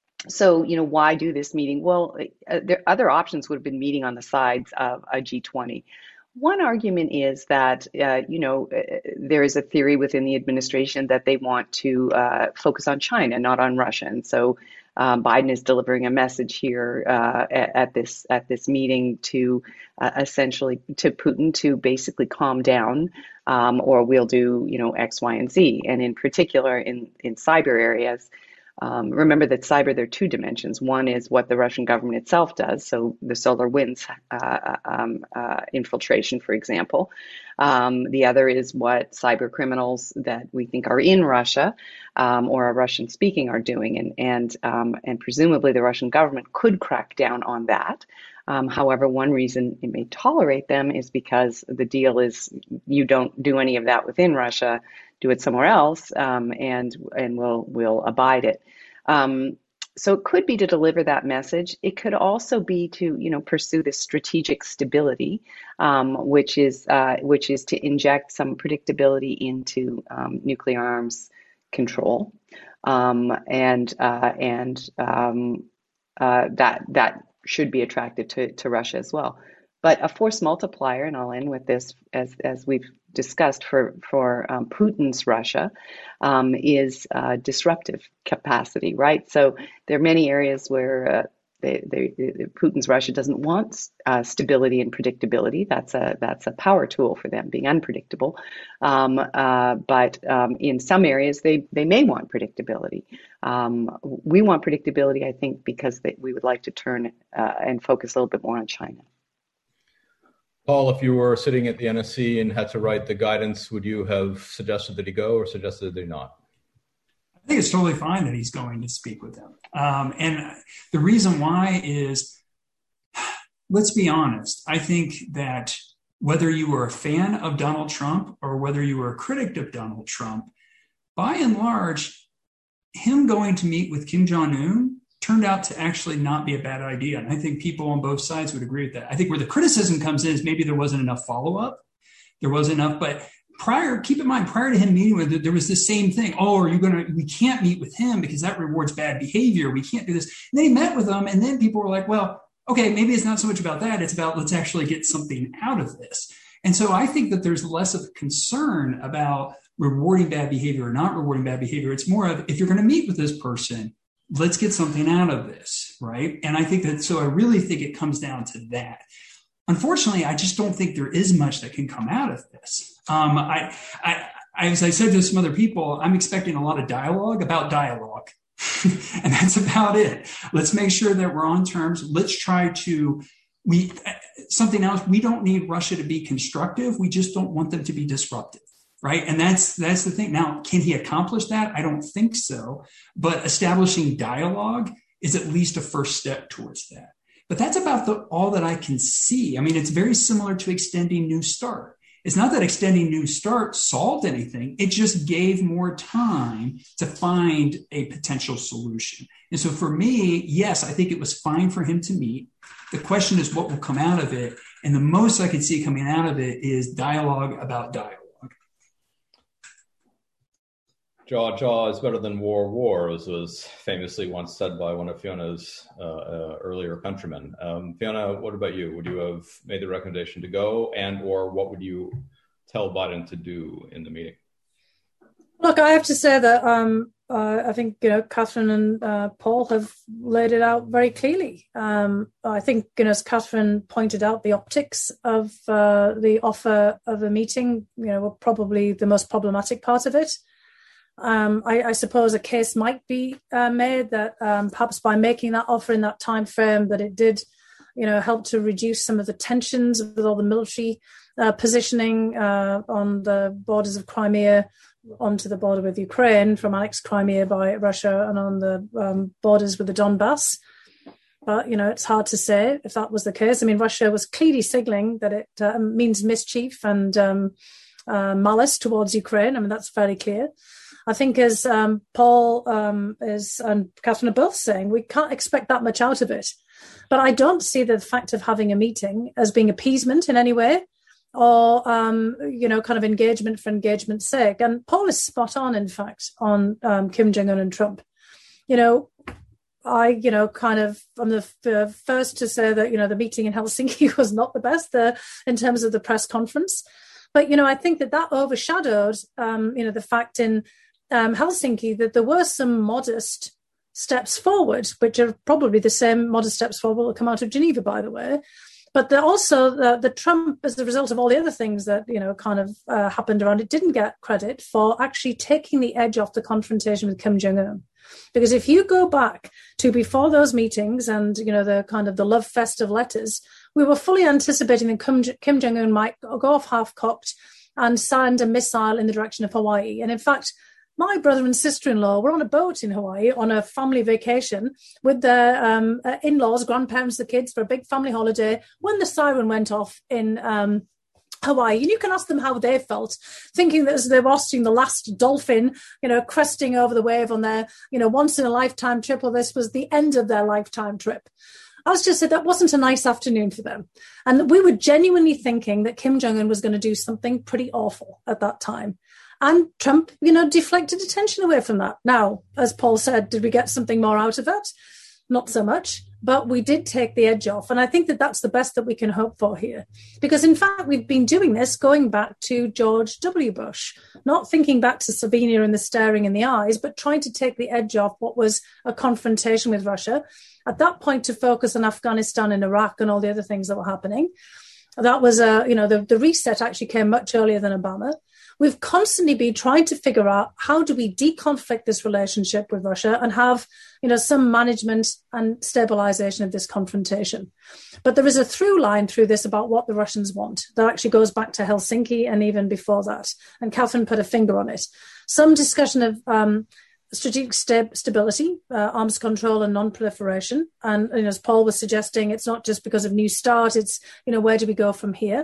so you know, why do this meeting? Well, uh, there other options would have been meeting on the sides of a G twenty. One argument is that uh, you know uh, there is a theory within the administration that they want to uh, focus on China, not on Russia, and so. Um, Biden is delivering a message here uh, at, at this at this meeting to uh, essentially to Putin to basically calm down, um, or we'll do you know X, Y, and Z. And in particular, in in cyber areas, um, remember that cyber there are two dimensions. One is what the Russian government itself does, so the SolarWinds uh, um, uh, infiltration, for example. Um, the other is what cyber criminals that we think are in Russia um, or are Russian speaking are doing. And, and, um, and presumably the Russian government could crack down on that. Um, however, one reason it may tolerate them is because the deal is you don't do any of that within Russia, do it somewhere else, um, and, and we'll, we'll abide it. Um, So it could be to deliver that message. It could also be to, you know, pursue this strategic stability, um, which is uh, which is to inject some predictability into um, nuclear arms control, um, and uh, and um, uh, that that should be attractive to to Russia as well. But a force multiplier, and I'll end with this, as as we've discussed for for um, Putin's Russia, um, is uh, disruptive capacity, right? So there are many areas where uh, they, they, they, Putin's Russia doesn't want uh, stability and predictability. That's a that's a power tool for them, being unpredictable. Um, uh, but um, in some areas, they they may want predictability. Um, we want predictability, I think, because they, we would like to turn uh, and focus a little bit more on China. Paul, if you were sitting at the N S C and had to write the guidance, would you have suggested that he go or suggested that he not? I think it's totally fine that he's going to speak with them. Um, and the reason why is, let's be honest, I think that whether you were a fan of Donald Trump or whether you were a critic of Donald Trump, by and large, him going to meet with Kim Jong-un turned out to actually not be a bad idea. And I think people on both sides would agree with that. I think where the criticism comes in is maybe there wasn't enough follow-up. There wasn't enough, but prior, keep in mind, prior to him meeting with it, there was the same thing. Oh, are you going to, we can't meet with him because that rewards bad behavior. We can't do this. And then he met with them. And then people were like, well, okay, maybe it's not so much about that. It's about, let's actually get something out of this. And so I think that there's less of a concern about rewarding bad behavior or not rewarding bad behavior. It's more of, if you're going to meet with this person, let's get something out of this, right? And I think that, so I really think it comes down to that. Unfortunately, I just don't think there is much that can come out of this. Um, I, I, as I said to some other people, I'm expecting a lot of dialogue about dialogue. And that's about it. Let's make sure that we're on terms. Let's try to, we, something else, we don't need Russia to be constructive. We just don't want them to be disruptive. Right. And that's that's the thing. Now, can he accomplish that? I don't think so. But establishing dialogue is at least a first step towards that. But that's about the, all that I can see. I mean, it's very similar to extending New START. It's not that extending New START solved anything. It just gave more time to find a potential solution. And so for me, yes, I think it was fine for him to meet. The question is what will come out of it. And the most I could see coming out of it is dialogue about dialogue. Jaw, jaw is better than war, war, as was famously once said by one of Fiona's uh, uh, earlier countrymen. Um, Fiona, what about you? Would you have made the recommendation to go, and or what would you tell Biden to do in the meeting? Look, I have to say that um, uh, I think, you know, Catherine and uh, Paul have laid it out very clearly. Um, I think, you know, as Catherine pointed out, the optics of uh, the offer of a meeting, you know, were probably the most problematic part of it. Um, I, I suppose a case might be uh, made that um, perhaps by making that offer in that time frame, that it did, you know, help to reduce some of the tensions with all the military uh, positioning uh, on the borders of Crimea, onto the border with Ukraine, from annexed Crimea by Russia, and on the um, borders with the Donbass. But, you know, it's hard to say if that was the case. I mean, Russia was clearly signaling that it uh, means mischief and um, uh, malice towards Ukraine. I mean, that's fairly clear. I think as um, Paul um, is and Catherine are both saying, we can't expect that much out of it. But I don't see the fact of having a meeting as being appeasement in any way, or, um, you know, kind of engagement for engagement's sake. And Paul is spot on, in fact, on um, Kim Jong-un and Trump. You know, I, you know, kind of, I'm the f- first to say that, you know, the meeting in Helsinki was not the best uh, in terms of the press conference. But, you know, I think that that overshadowed, um, you know, the fact in um, Helsinki that there were some modest steps forward, which are probably the same modest steps forward that come out of Geneva, by the way. But the, also the, the Trump, as a result of all the other things that, you know, kind of uh, happened around it, didn't get credit for actually taking the edge off the confrontation with Kim Jong-un. Because if you go back to before those meetings and, you know, the kind of the love fest of letters, we were fully anticipating that Kim, Kim Jong-un might go off half-cocked and send a missile in the direction of Hawaii. And in fact, my brother and sister-in-law were on a boat in Hawaii on a family vacation with their um, uh, in-laws, grandparents, the kids for a big family holiday when the siren went off in um, Hawaii. And you can ask them how they felt, thinking that as they were watching the last dolphin, you know, cresting over the wave on their, you know, once-in-a-lifetime trip, or this was the end of their lifetime trip. I was just said that wasn't a nice afternoon for them. And we were genuinely thinking that Kim Jong-un was going to do something pretty awful at that time. And Trump, you know, deflected attention away from that. Now, as Paul said, did we get something more out of it? Not so much, but we did take the edge off. And I think that that's the best that we can hope for here. Because, in fact, we've been doing this going back to George W. Bush, not thinking back to Slovenia and the staring in the eyes, but trying to take the edge off what was a confrontation with Russia. At that point, to focus on Afghanistan and Iraq and all the other things that were happening. That was, a, you know, the, the reset actually came much earlier than Obama. We've constantly been trying to figure out how do we deconflict this relationship with Russia and have, you know, some management and stabilization of this confrontation. But there is a through line through this about what the Russians want that actually goes back to Helsinki and even before that. And Catherine put a finger on it. Some discussion of um, strategic st- stability, uh, arms control and non-proliferation. And, you know, as Paul was suggesting, it's not just because of New START, it's, you know, where do we go from here?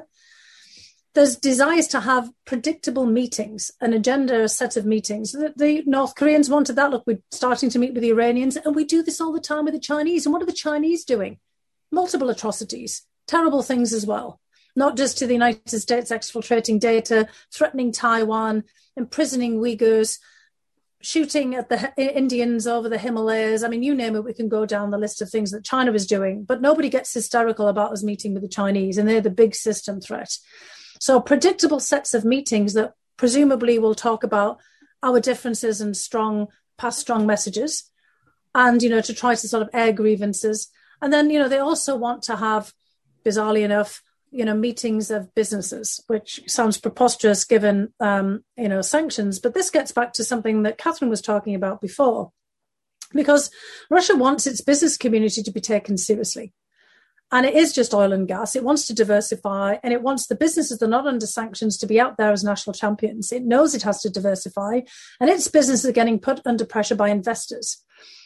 There's desires to have predictable meetings, an agenda, a set of meetings. The, the North Koreans wanted that. Look, we're starting to meet with the Iranians, and we do this all the time with the Chinese. And what are the Chinese doing? Multiple atrocities, terrible things as well. Not just to the United States exfiltrating data, threatening Taiwan, imprisoning Uyghurs, shooting at the Indians over the Himalayas. I mean, you name it, we can go down the list of things that China is doing. But nobody gets hysterical about us meeting with the Chinese, and they're the big system threat. So predictable sets of meetings that presumably will talk about our differences and strong, past strong messages, and, you know, to try to sort of air grievances. And then, you know, they also want to have, bizarrely enough, you know, meetings of businesses, which sounds preposterous given, um, you know, sanctions. But this gets back to something that Catherine was talking about before, because Russia wants its business community to be taken seriously. And it is just oil and gas. It wants to diversify, and it wants the businesses that are not under sanctions to be out there as national champions. It knows it has to diversify, and its businesses are getting put under pressure by investors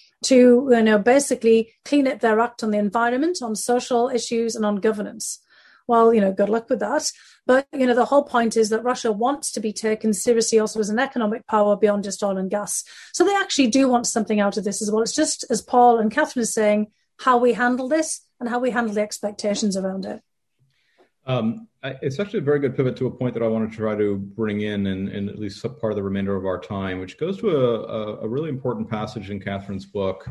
to, you know, basically clean up their act on the environment, on social issues, and on governance. Well, you know, good luck with that. But, you know, the whole point is that Russia wants to be taken seriously also as an economic power beyond just oil and gas. So they actually do want something out of this as well. It's just, as Paul and Catherine are saying, how we handle this and how we handle the expectations around it. Um, I, it's actually a very good pivot to a point that I want to try to bring in, in, in at least part of the remainder of our time, which goes to a, a, a really important passage in Catherine's book,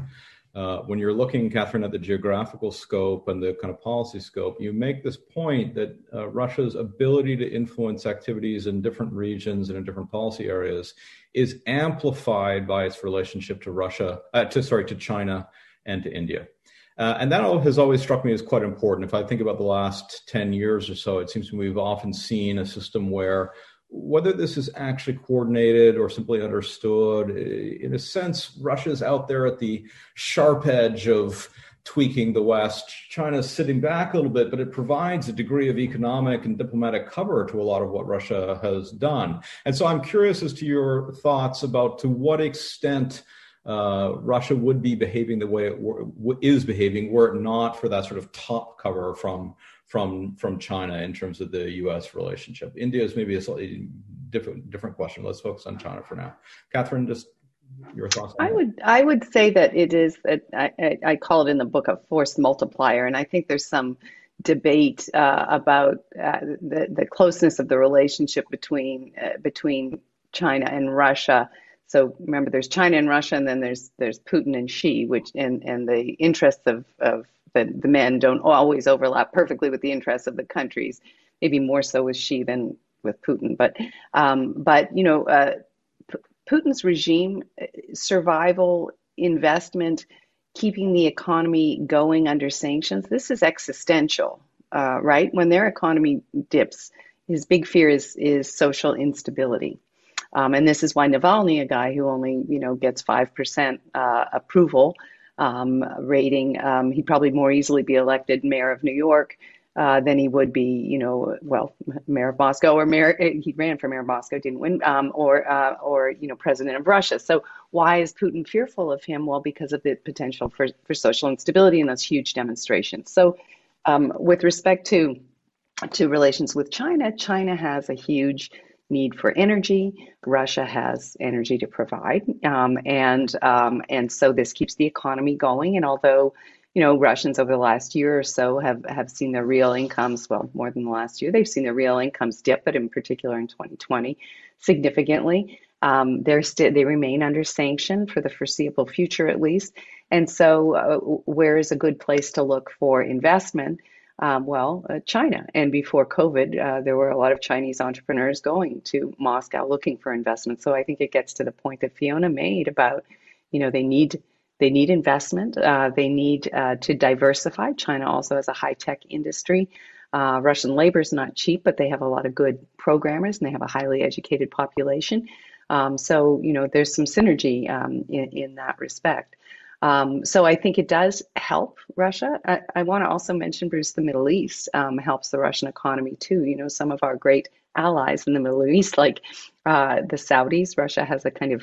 Uh, when you're looking, Catherine, at the geographical scope and the kind of policy scope, you make this point that uh, Russia's ability to influence activities in different regions and in different policy areas is amplified by its relationship to Russia, uh, to sorry, to China and to India. Uh, and that has always struck me as quite important. If I think about the last ten years or so, it seems to me we've often seen a system where, whether this is actually coordinated or simply understood, in a sense, Russia's out there at the sharp edge of tweaking the West. China's sitting back a little bit, but it provides a degree of economic and diplomatic cover to a lot of what Russia has done. And so I'm curious as to your thoughts about to what extent uh, Russia would be behaving the way it w- is behaving were it not for that sort of top cover from from from China in terms of the U S relationship. India is maybe a slightly different different question. Let's focus on China for now. Catherine, just your thoughts on I that? would I would say that it is, a, I, I call it in the book a force multiplier, and I think there's some debate uh, about uh, the, the closeness of the relationship between uh, between China and Russia. So remember, there's China and Russia, and then there's there's Putin and Xi, which and, and the interests of, of the, the men don't always overlap perfectly with the interests of the countries, maybe more so with Xi than with Putin. But, um, but you know, uh, P- Putin's regime, survival, investment, keeping the economy going under sanctions, this is existential, uh, right? When their economy dips, his big fear is is social instability. Um, and this is why Navalny, a guy who only, you know, gets five percent uh, approval um, rating, um, he'd probably more easily be elected mayor of New York uh, than he would be, you know, well, mayor of Moscow or mayor, he ran for mayor of Moscow, didn't win, um, or, uh, or, you know, president of Russia. So why is Putin fearful of him? Well, because of the potential for, for social instability and those huge demonstrations. So um, with respect to, to relations with China, China has a huge need for energy. Russia has energy to provide. Um, and um, and so this keeps the economy going. And although, you know, Russians over the last year or so have, have seen their real incomes, well, more than the last year, they've seen their real incomes dip, but in particular in twenty twenty, significantly. Um, they're st- they remain under sanction for the foreseeable future, at least. And so uh, where is a good place to look for investment? Um, well, uh, China. And before COVID, uh, there were a lot of Chinese entrepreneurs going to Moscow looking for investment. So I think it gets to the point that Fiona made about, you know, they need they need investment. Uh, they need uh, to diversify. China also has a high-tech industry. Uh, Russian labor is not cheap, but they have a lot of good programmers and they have a highly educated population. Um, so, you know, there's some synergy um, in, in that respect. Um, so I think it does help Russia. I, I want to also mention, Bruce, the Middle East um, helps the Russian economy too. You know, some of our great allies in the Middle East, like uh, the Saudis, Russia has a kind of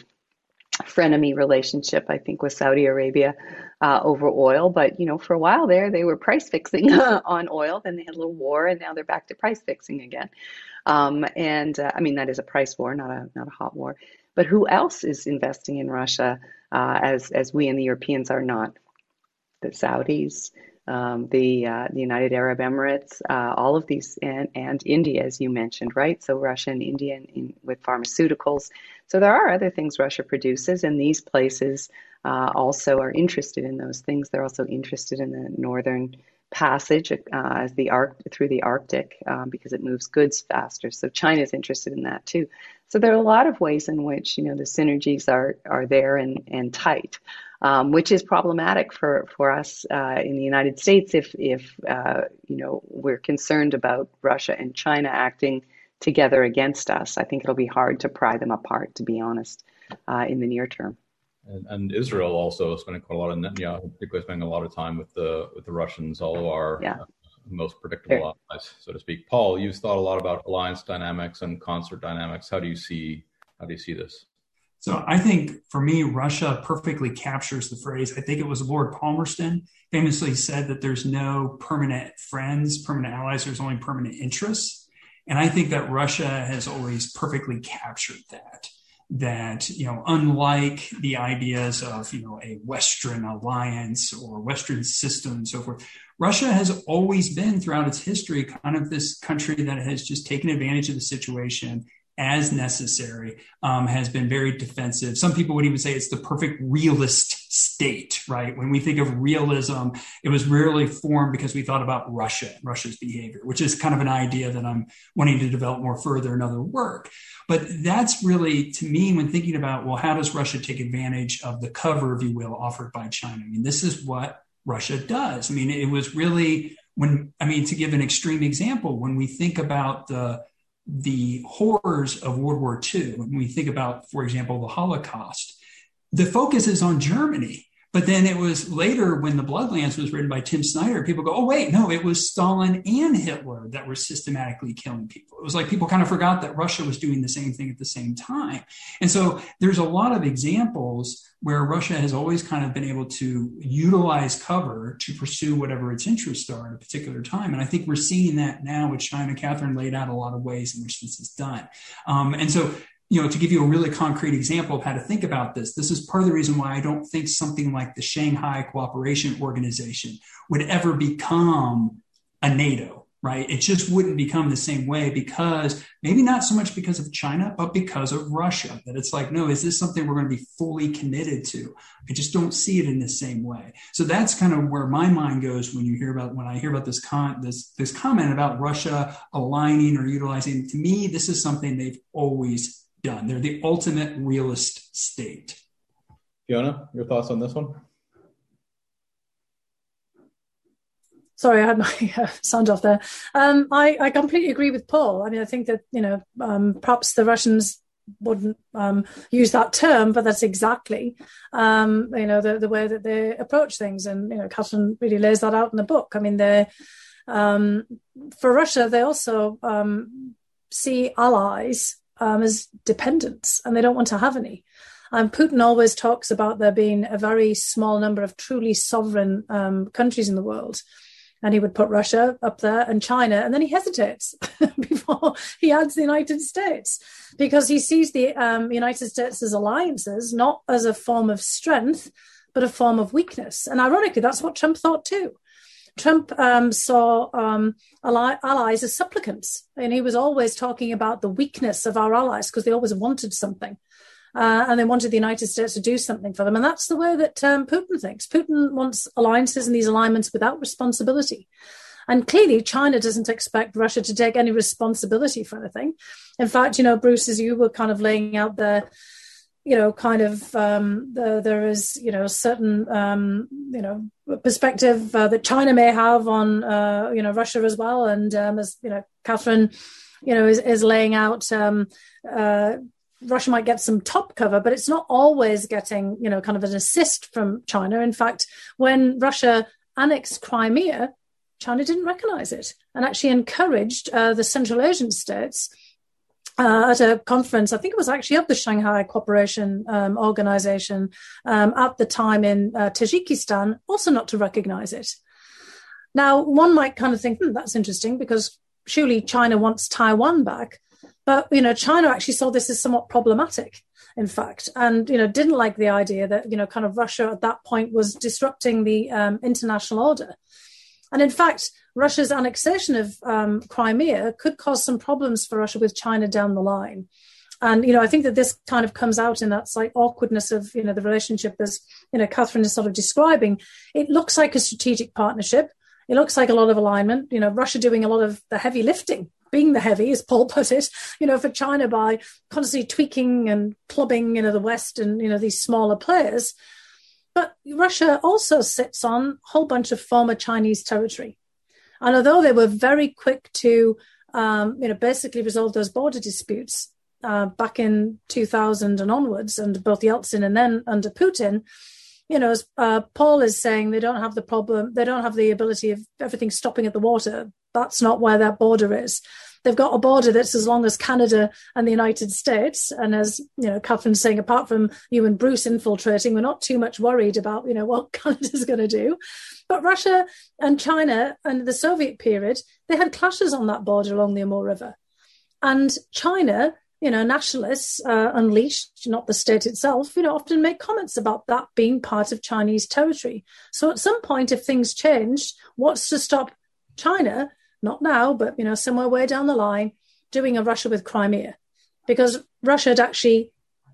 frenemy relationship, I think, with Saudi Arabia uh, over oil. But, you know, for a while there, they were price fixing on oil. Then they had a little war, and now they're back to price fixing again. Um, and uh, I mean, that is a price war, not a not a hot war. But who else is investing in Russia uh, as as we and the Europeans are not? The Saudis, um, the uh, the United Arab Emirates, uh, all of these, and, and India, as you mentioned, right? So Russia and India in, in, with pharmaceuticals. So there are other things Russia produces, and these places uh, also are interested in those things. They're also interested in the northern passage uh, as the arc through the Arctic um, because it moves goods faster. So China is interested in that too. So there are a lot of ways in which, you know, the synergies are are there and and tight, um, which is problematic for for us uh, in the United States if if uh, you know, we're concerned about Russia and China acting together against us. I think it'll be hard to pry them apart, to be honest, uh, in the near term. And, and Israel also spending quite a lot of Netanyahu, particularly spending a lot of time with the with the Russians, all of our yeah. uh, most predictable allies, so to speak. Paul, you've thought a lot about alliance dynamics and concert dynamics. How do you see how do you see this? So I think for me, Russia perfectly captures the phrase. I think it was Lord Palmerston famously said that there's no permanent friends, permanent allies. There's only permanent interests. And I think that Russia has always perfectly captured that. That, you know, unlike the ideas of, you know, a Western alliance or Western system and so forth, Russia has always been throughout its history kind of this country that has just taken advantage of the situation as necessary, um, has been very defensive. Some people would even say it's the perfect realist state, right? When we think of realism, it was rarely formed because we thought about Russia and Russia's behavior, which is kind of an idea that I'm wanting to develop more further in other work. But that's really, to me, when thinking about, well, how does Russia take advantage of the cover, if you will, offered by China? I mean, this is what Russia does. I mean, it was really when, I mean, to give an extreme example, when we think about the the horrors of World War Two, when we think about, for example, the Holocaust, the focus is on Germany. But then it was later when The Bloodlands was written by Tim Snyder, people go, oh, wait, no, it was Stalin and Hitler that were systematically killing people. It was like people kind of forgot that Russia was doing the same thing at the same time. And so there's a lot of examples where Russia has always kind of been able to utilize cover to pursue whatever its interests are at a particular time. And I think we're seeing that now with China. Catherine laid out a lot of ways in which this is done. Um, and so You know, to give you a really concrete example of how to think about this, this is part of the reason why I don't think something like the Shanghai Cooperation Organization would ever become a NATO, right? It just wouldn't become the same way because maybe not so much because of China, but because of Russia, that it's like, no, is this something we're going to be fully committed to? I just don't see it in the same way. So that's kind of where my mind goes when you hear about, when I hear about this con this, this comment about Russia aligning or utilizing. To me, this is something they've always done. They're the ultimate realist state. Fiona, your thoughts on this one? Sorry, I had my uh, sound off there. Um, I, I completely agree with Paul. I mean, I think that, you know, um, perhaps the Russians wouldn't um, use that term, but that's exactly, um, you know, the, the way that they approach things. And, you know, Catherine really lays that out in the book. I mean, they um, for Russia, they also um, see allies Um, as dependents, and they don't want to have any. Um, Putin always talks about there being a very small number of truly sovereign um, countries in the world, and he would put Russia up there and China, and then he hesitates before he adds the United States, because he sees the um, United States as alliances, not as a form of strength, but a form of weakness. And ironically, that's what Trump thought too. Trump um, saw um, ally- allies as supplicants, and he was always talking about the weakness of our allies because they always wanted something, uh, and they wanted the United States to do something for them. And that's the way that um, Putin thinks. Putin wants alliances and these alignments without responsibility. And clearly, China doesn't expect Russia to take any responsibility for anything. In fact, you know, Bruce, as you were kind of laying out there, you know, kind of um, the, there is, you know, certain, um, you know, perspective uh, that China may have on, uh, you know, Russia as well. And um, as, you know, Catherine, you know, is, is laying out, um, uh, Russia might get some top cover, but it's not always getting, you know, kind of an assist from China. In fact, when Russia annexed Crimea, China didn't recognize it and actually encouraged uh, the Central Asian states Uh, at a conference, I think it was actually of the Shanghai Cooperation um, Organization um, at the time in uh, Tajikistan, also not to recognize it. Now, one might kind of think, hmm, that's interesting because surely China wants Taiwan back. But, you know, China actually saw this as somewhat problematic, in fact, and, you know, didn't like the idea that, you know, kind of Russia at that point was disrupting the um, international order. And in fact, Russia's annexation of um, Crimea could cause some problems for Russia with China down the line. And, you know, I think that this kind of comes out in that like awkwardness of, you know, the relationship as, you know, Catherine is sort of describing. It looks like a strategic partnership. It looks like a lot of alignment, you know, Russia doing a lot of the heavy lifting, being the heavy, as Paul put it, you know, for China by constantly tweaking and clubbing, you know, the West and, you know, these smaller players. But Russia also sits on a whole bunch of former Chinese territory. And although they were very quick to, um, you know, basically resolve those border disputes uh, back in two thousand and onwards, under both Yeltsin and then under Putin, you know, as uh, Paul is saying, they don't have the problem, they don't have the ability of everything stopping at the water. That's not where that border is. They've got a border that's as long as Canada and the United States. And as, you know, Catherine's saying, apart from you and Bruce infiltrating, we're not too much worried about, you know, what Canada's going to do. But Russia and China and the Soviet period, they had clashes on that border along the Amur River. And China, you know, nationalists uh, unleashed, not the state itself, you know, often make comments about that being part of Chinese territory. So at some point, if things changed, what's to stop China, not now, but, you know, somewhere way down the line, doing a Russia with Crimea? Because Russia had actually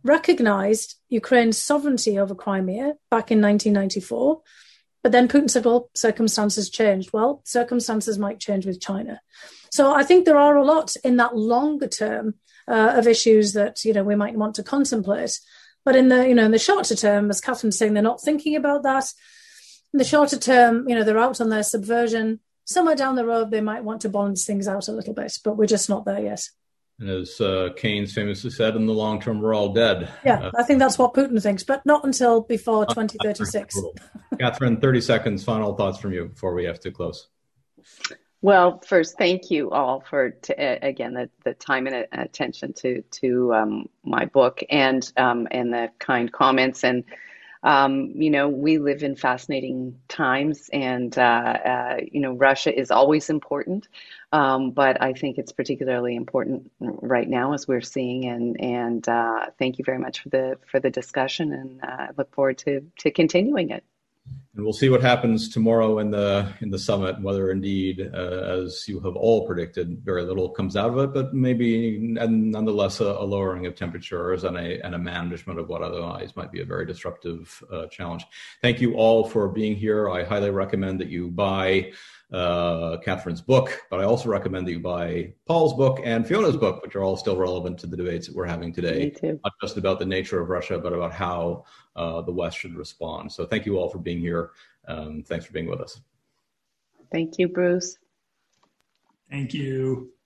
recognized Ukraine's sovereignty over Crimea back in nineteen ninety-four. But then Putin said, well, circumstances changed. Well, circumstances might change with China. So I think there are a lot in that longer term uh, of issues that, you know, we might want to contemplate. But in the, you know, in the shorter term, as Catherine's saying, they're not thinking about that. In the shorter term, you know, they're out on their subversion. Somewhere down the road, they might want to balance things out a little bit, but we're just not there yet. And as uh, Keynes famously said, in the long term, we're all dead. Yeah, uh, I think that's what Putin thinks, but not until before twenty thirty-six. Catherine, thirty seconds, final thoughts from you before we have to close. Well, first, thank you all for, to, uh, again, the, the time and attention to to um, my book and um, and the kind comments. And, um, you know, we live in fascinating times and, uh, uh, you know, Russia is always important. Um, but I think it's particularly important right now as we're seeing. And, and uh, thank you very much for the for the discussion. And I uh, look forward to, to continuing it. And we'll see what happens tomorrow in the in the summit, whether indeed, uh, as you have all predicted, very little comes out of it, but maybe nonetheless a, a lowering of temperatures and a and a management of what otherwise might be a very disruptive uh, challenge. Thank you all for being here. I highly recommend that you buy uh, Catherine's book, but I also recommend that you buy Paul's book and Fiona's book, which are all still relevant to the debates that we're having today. Me too. Not just about the nature of Russia, but about how uh, the West should respond. So thank you all for being here. Um, thanks for being with us. Thank you, Bruce. Thank you.